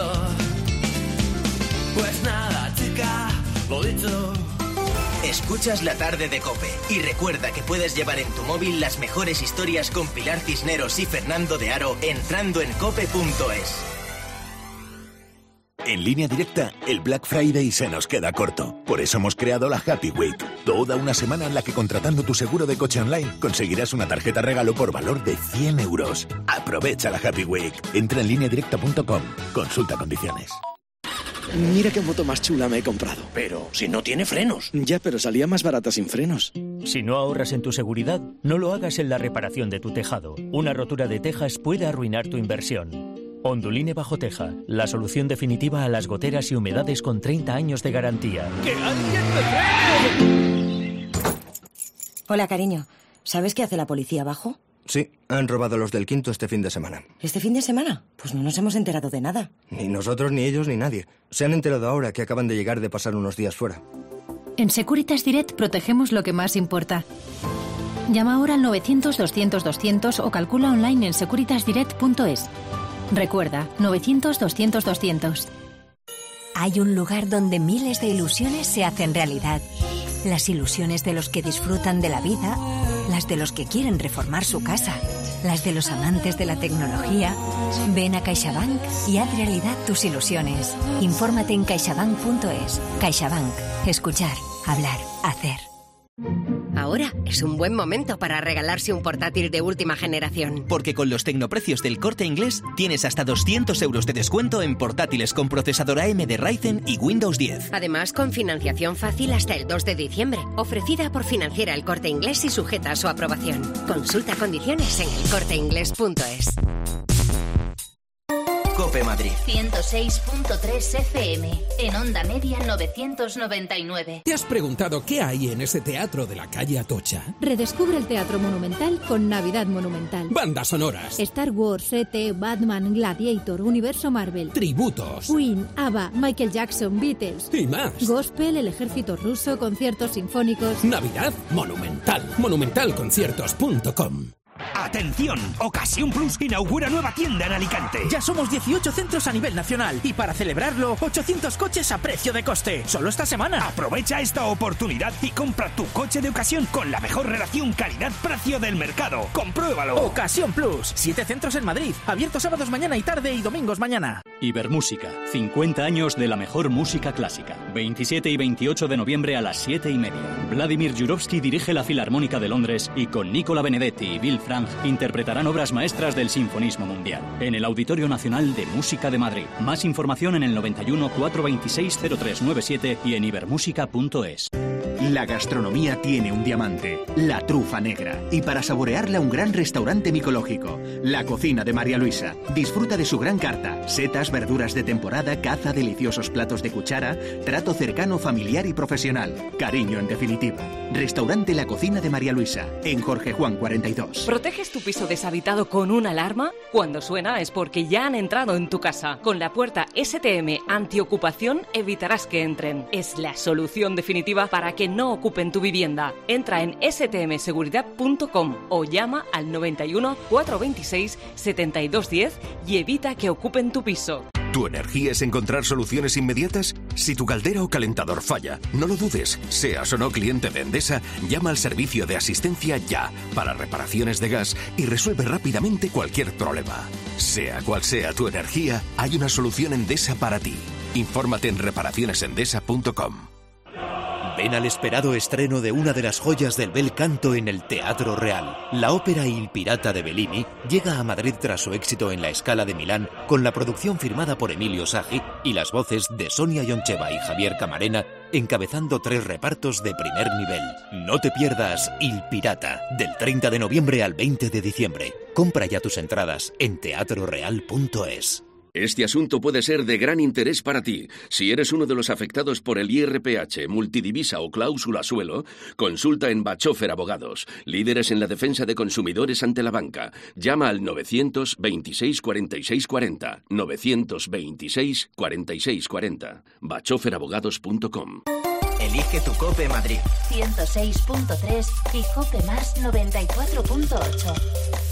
Pues nada, chica, lo dicho. Escuchas la tarde de COPE y recuerda que puedes llevar en tu móvil las mejores historias con Pilar Cisneros y Fernando de Aro entrando en cope punto es. En Línea Directa, el Black Friday se nos queda corto. Por eso hemos creado la Happy Week. Toda una semana en la que contratando tu seguro de coche online conseguirás una tarjeta regalo por valor de cien euros. Aprovecha la Happy Week. Entra en línea directa punto com. Consulta condiciones. Mira qué moto más chula me he comprado. Pero si no tiene frenos. Ya, pero salía más barata sin frenos. Si no ahorras en tu seguridad, no lo hagas en la reparación de tu tejado. Una rotura de tejas puede arruinar tu inversión. Onduline Bajo Teja, la solución definitiva a las goteras y humedades con treinta años de garantía. ¡Que alguien me frene! Hola, cariño. ¿Sabes qué hace la policía abajo? Sí, han robado los del quinto este fin de semana. ¿Este fin de semana? Pues no nos hemos enterado de nada. Ni nosotros, ni ellos, ni nadie. Se han enterado ahora que acaban de llegar de pasar unos días fuera. En Securitas Direct protegemos lo que más importa. Llama ahora al novecientos, doscientos, doscientos o calcula online en securitas direct punto es. Recuerda, novecientos, doscientos, doscientos. Hay un lugar donde miles de ilusiones se hacen realidad. Las ilusiones de los que disfrutan de la vida, las de los que quieren reformar su casa, las de los amantes de la tecnología. Ven a CaixaBank y haz realidad tus ilusiones. Infórmate en caixabank punto es. CaixaBank. Escuchar, hablar, hacer. Ahora es un buen momento para regalarse un portátil de última generación. Porque con los tecnoprecios del Corte Inglés tienes hasta doscientos euros de descuento en portátiles con procesador A M D Ryzen y Windows diez. Además, con financiación fácil hasta el dos de diciembre. Ofrecida por Financiera El Corte Inglés y sujeta a su aprobación. Consulta condiciones en el corte inglés punto es. COPE Madrid. ciento seis punto tres F M, en onda media novecientos noventa y nueve. ¿Te has preguntado qué hay en ese teatro de la calle Atocha? Redescubre el Teatro Monumental con Navidad Monumental. Bandas sonoras. Star Wars, E T, Batman, Gladiator, Universo Marvel. Tributos. Queen, ABBA, Michael Jackson, Beatles. Y más. Gospel, el Ejército Ruso, conciertos sinfónicos. Navidad Monumental. monumental conciertos punto com. ¡Atención! Ocasión Plus inaugura nueva tienda en Alicante. Ya somos dieciocho centros a nivel nacional y para celebrarlo, ochocientos coches a precio de coste. Solo esta semana. Aprovecha esta oportunidad y compra tu coche de ocasión con la mejor relación calidad-precio del mercado. ¡Compruébalo! Ocasión Plus. Siete centros en Madrid. Abiertos sábados mañana y tarde y domingos mañana. Ibermúsica. cincuenta años de la mejor música clásica. veintisiete y veintiocho de noviembre a las siete y media. Vladimir Jurovsky dirige la Filarmónica de Londres y con Nicola Benedetti y Bill Frank interpretarán obras maestras del sinfonismo mundial en el Auditorio Nacional de Música de Madrid. Más información en el noventa y uno, cuatrocientos veintiséis, cero tres noventa y siete y en ibermúsica punto es. La gastronomía tiene un diamante, la trufa negra. Y para saborearla, un gran restaurante micológico. La Cocina de María Luisa. Disfruta de su gran carta. Setas, verduras de temporada, caza, deliciosos platos de cuchara, trato cercano, familiar y profesional. Cariño, en definitiva. Restaurante La Cocina de María Luisa, en Jorge Juan cuarenta y dos. ¿Proteges tu piso deshabitado con una alarma? Cuando suena es porque ya han entrado en tu casa. Con la puerta S T M antiocupación evitarás que entren. Es la solución definitiva para que no ocupen tu vivienda. Entra en ese te eme seguridad punto com o llama al noventa y uno, cuatrocientos veintiséis, setenta y dos diez y evita que ocupen tu piso. ¿Tu energía es encontrar soluciones inmediatas? Si tu caldera o calentador falla, no lo dudes. Seas o no cliente de Endesa, llama al servicio de asistencia ya para reparaciones de gas y resuelve rápidamente cualquier problema. Sea cual sea tu energía, hay una solución Endesa para ti. Infórmate en reparaciones endesa punto com. Ven al esperado estreno de una de las joyas del bel canto en el Teatro Real. La ópera Il Pirata de Bellini llega a Madrid tras su éxito en la Scala de Milán, con la producción firmada por Emilio Sagi y las voces de Sonia Yoncheva y Javier Camarena, encabezando tres repartos de primer nivel. No te pierdas Il Pirata, del treinta de noviembre al veinte de diciembre. Compra ya tus entradas en teatro real punto es. Este asunto puede ser de gran interés para ti. Si eres uno de los afectados por el I R P H, multidivisa o cláusula suelo, consulta en Bachofer Abogados, líderes en la defensa de consumidores ante la banca. Llama al novecientos veintiséis cuarenta y seis cuarenta, novecientos veintiséis cuarenta y seis cuarenta, bachofer abogados punto com. Elige tu COPE Madrid. ciento seis punto tres y COPE más noventa y cuatro punto ocho.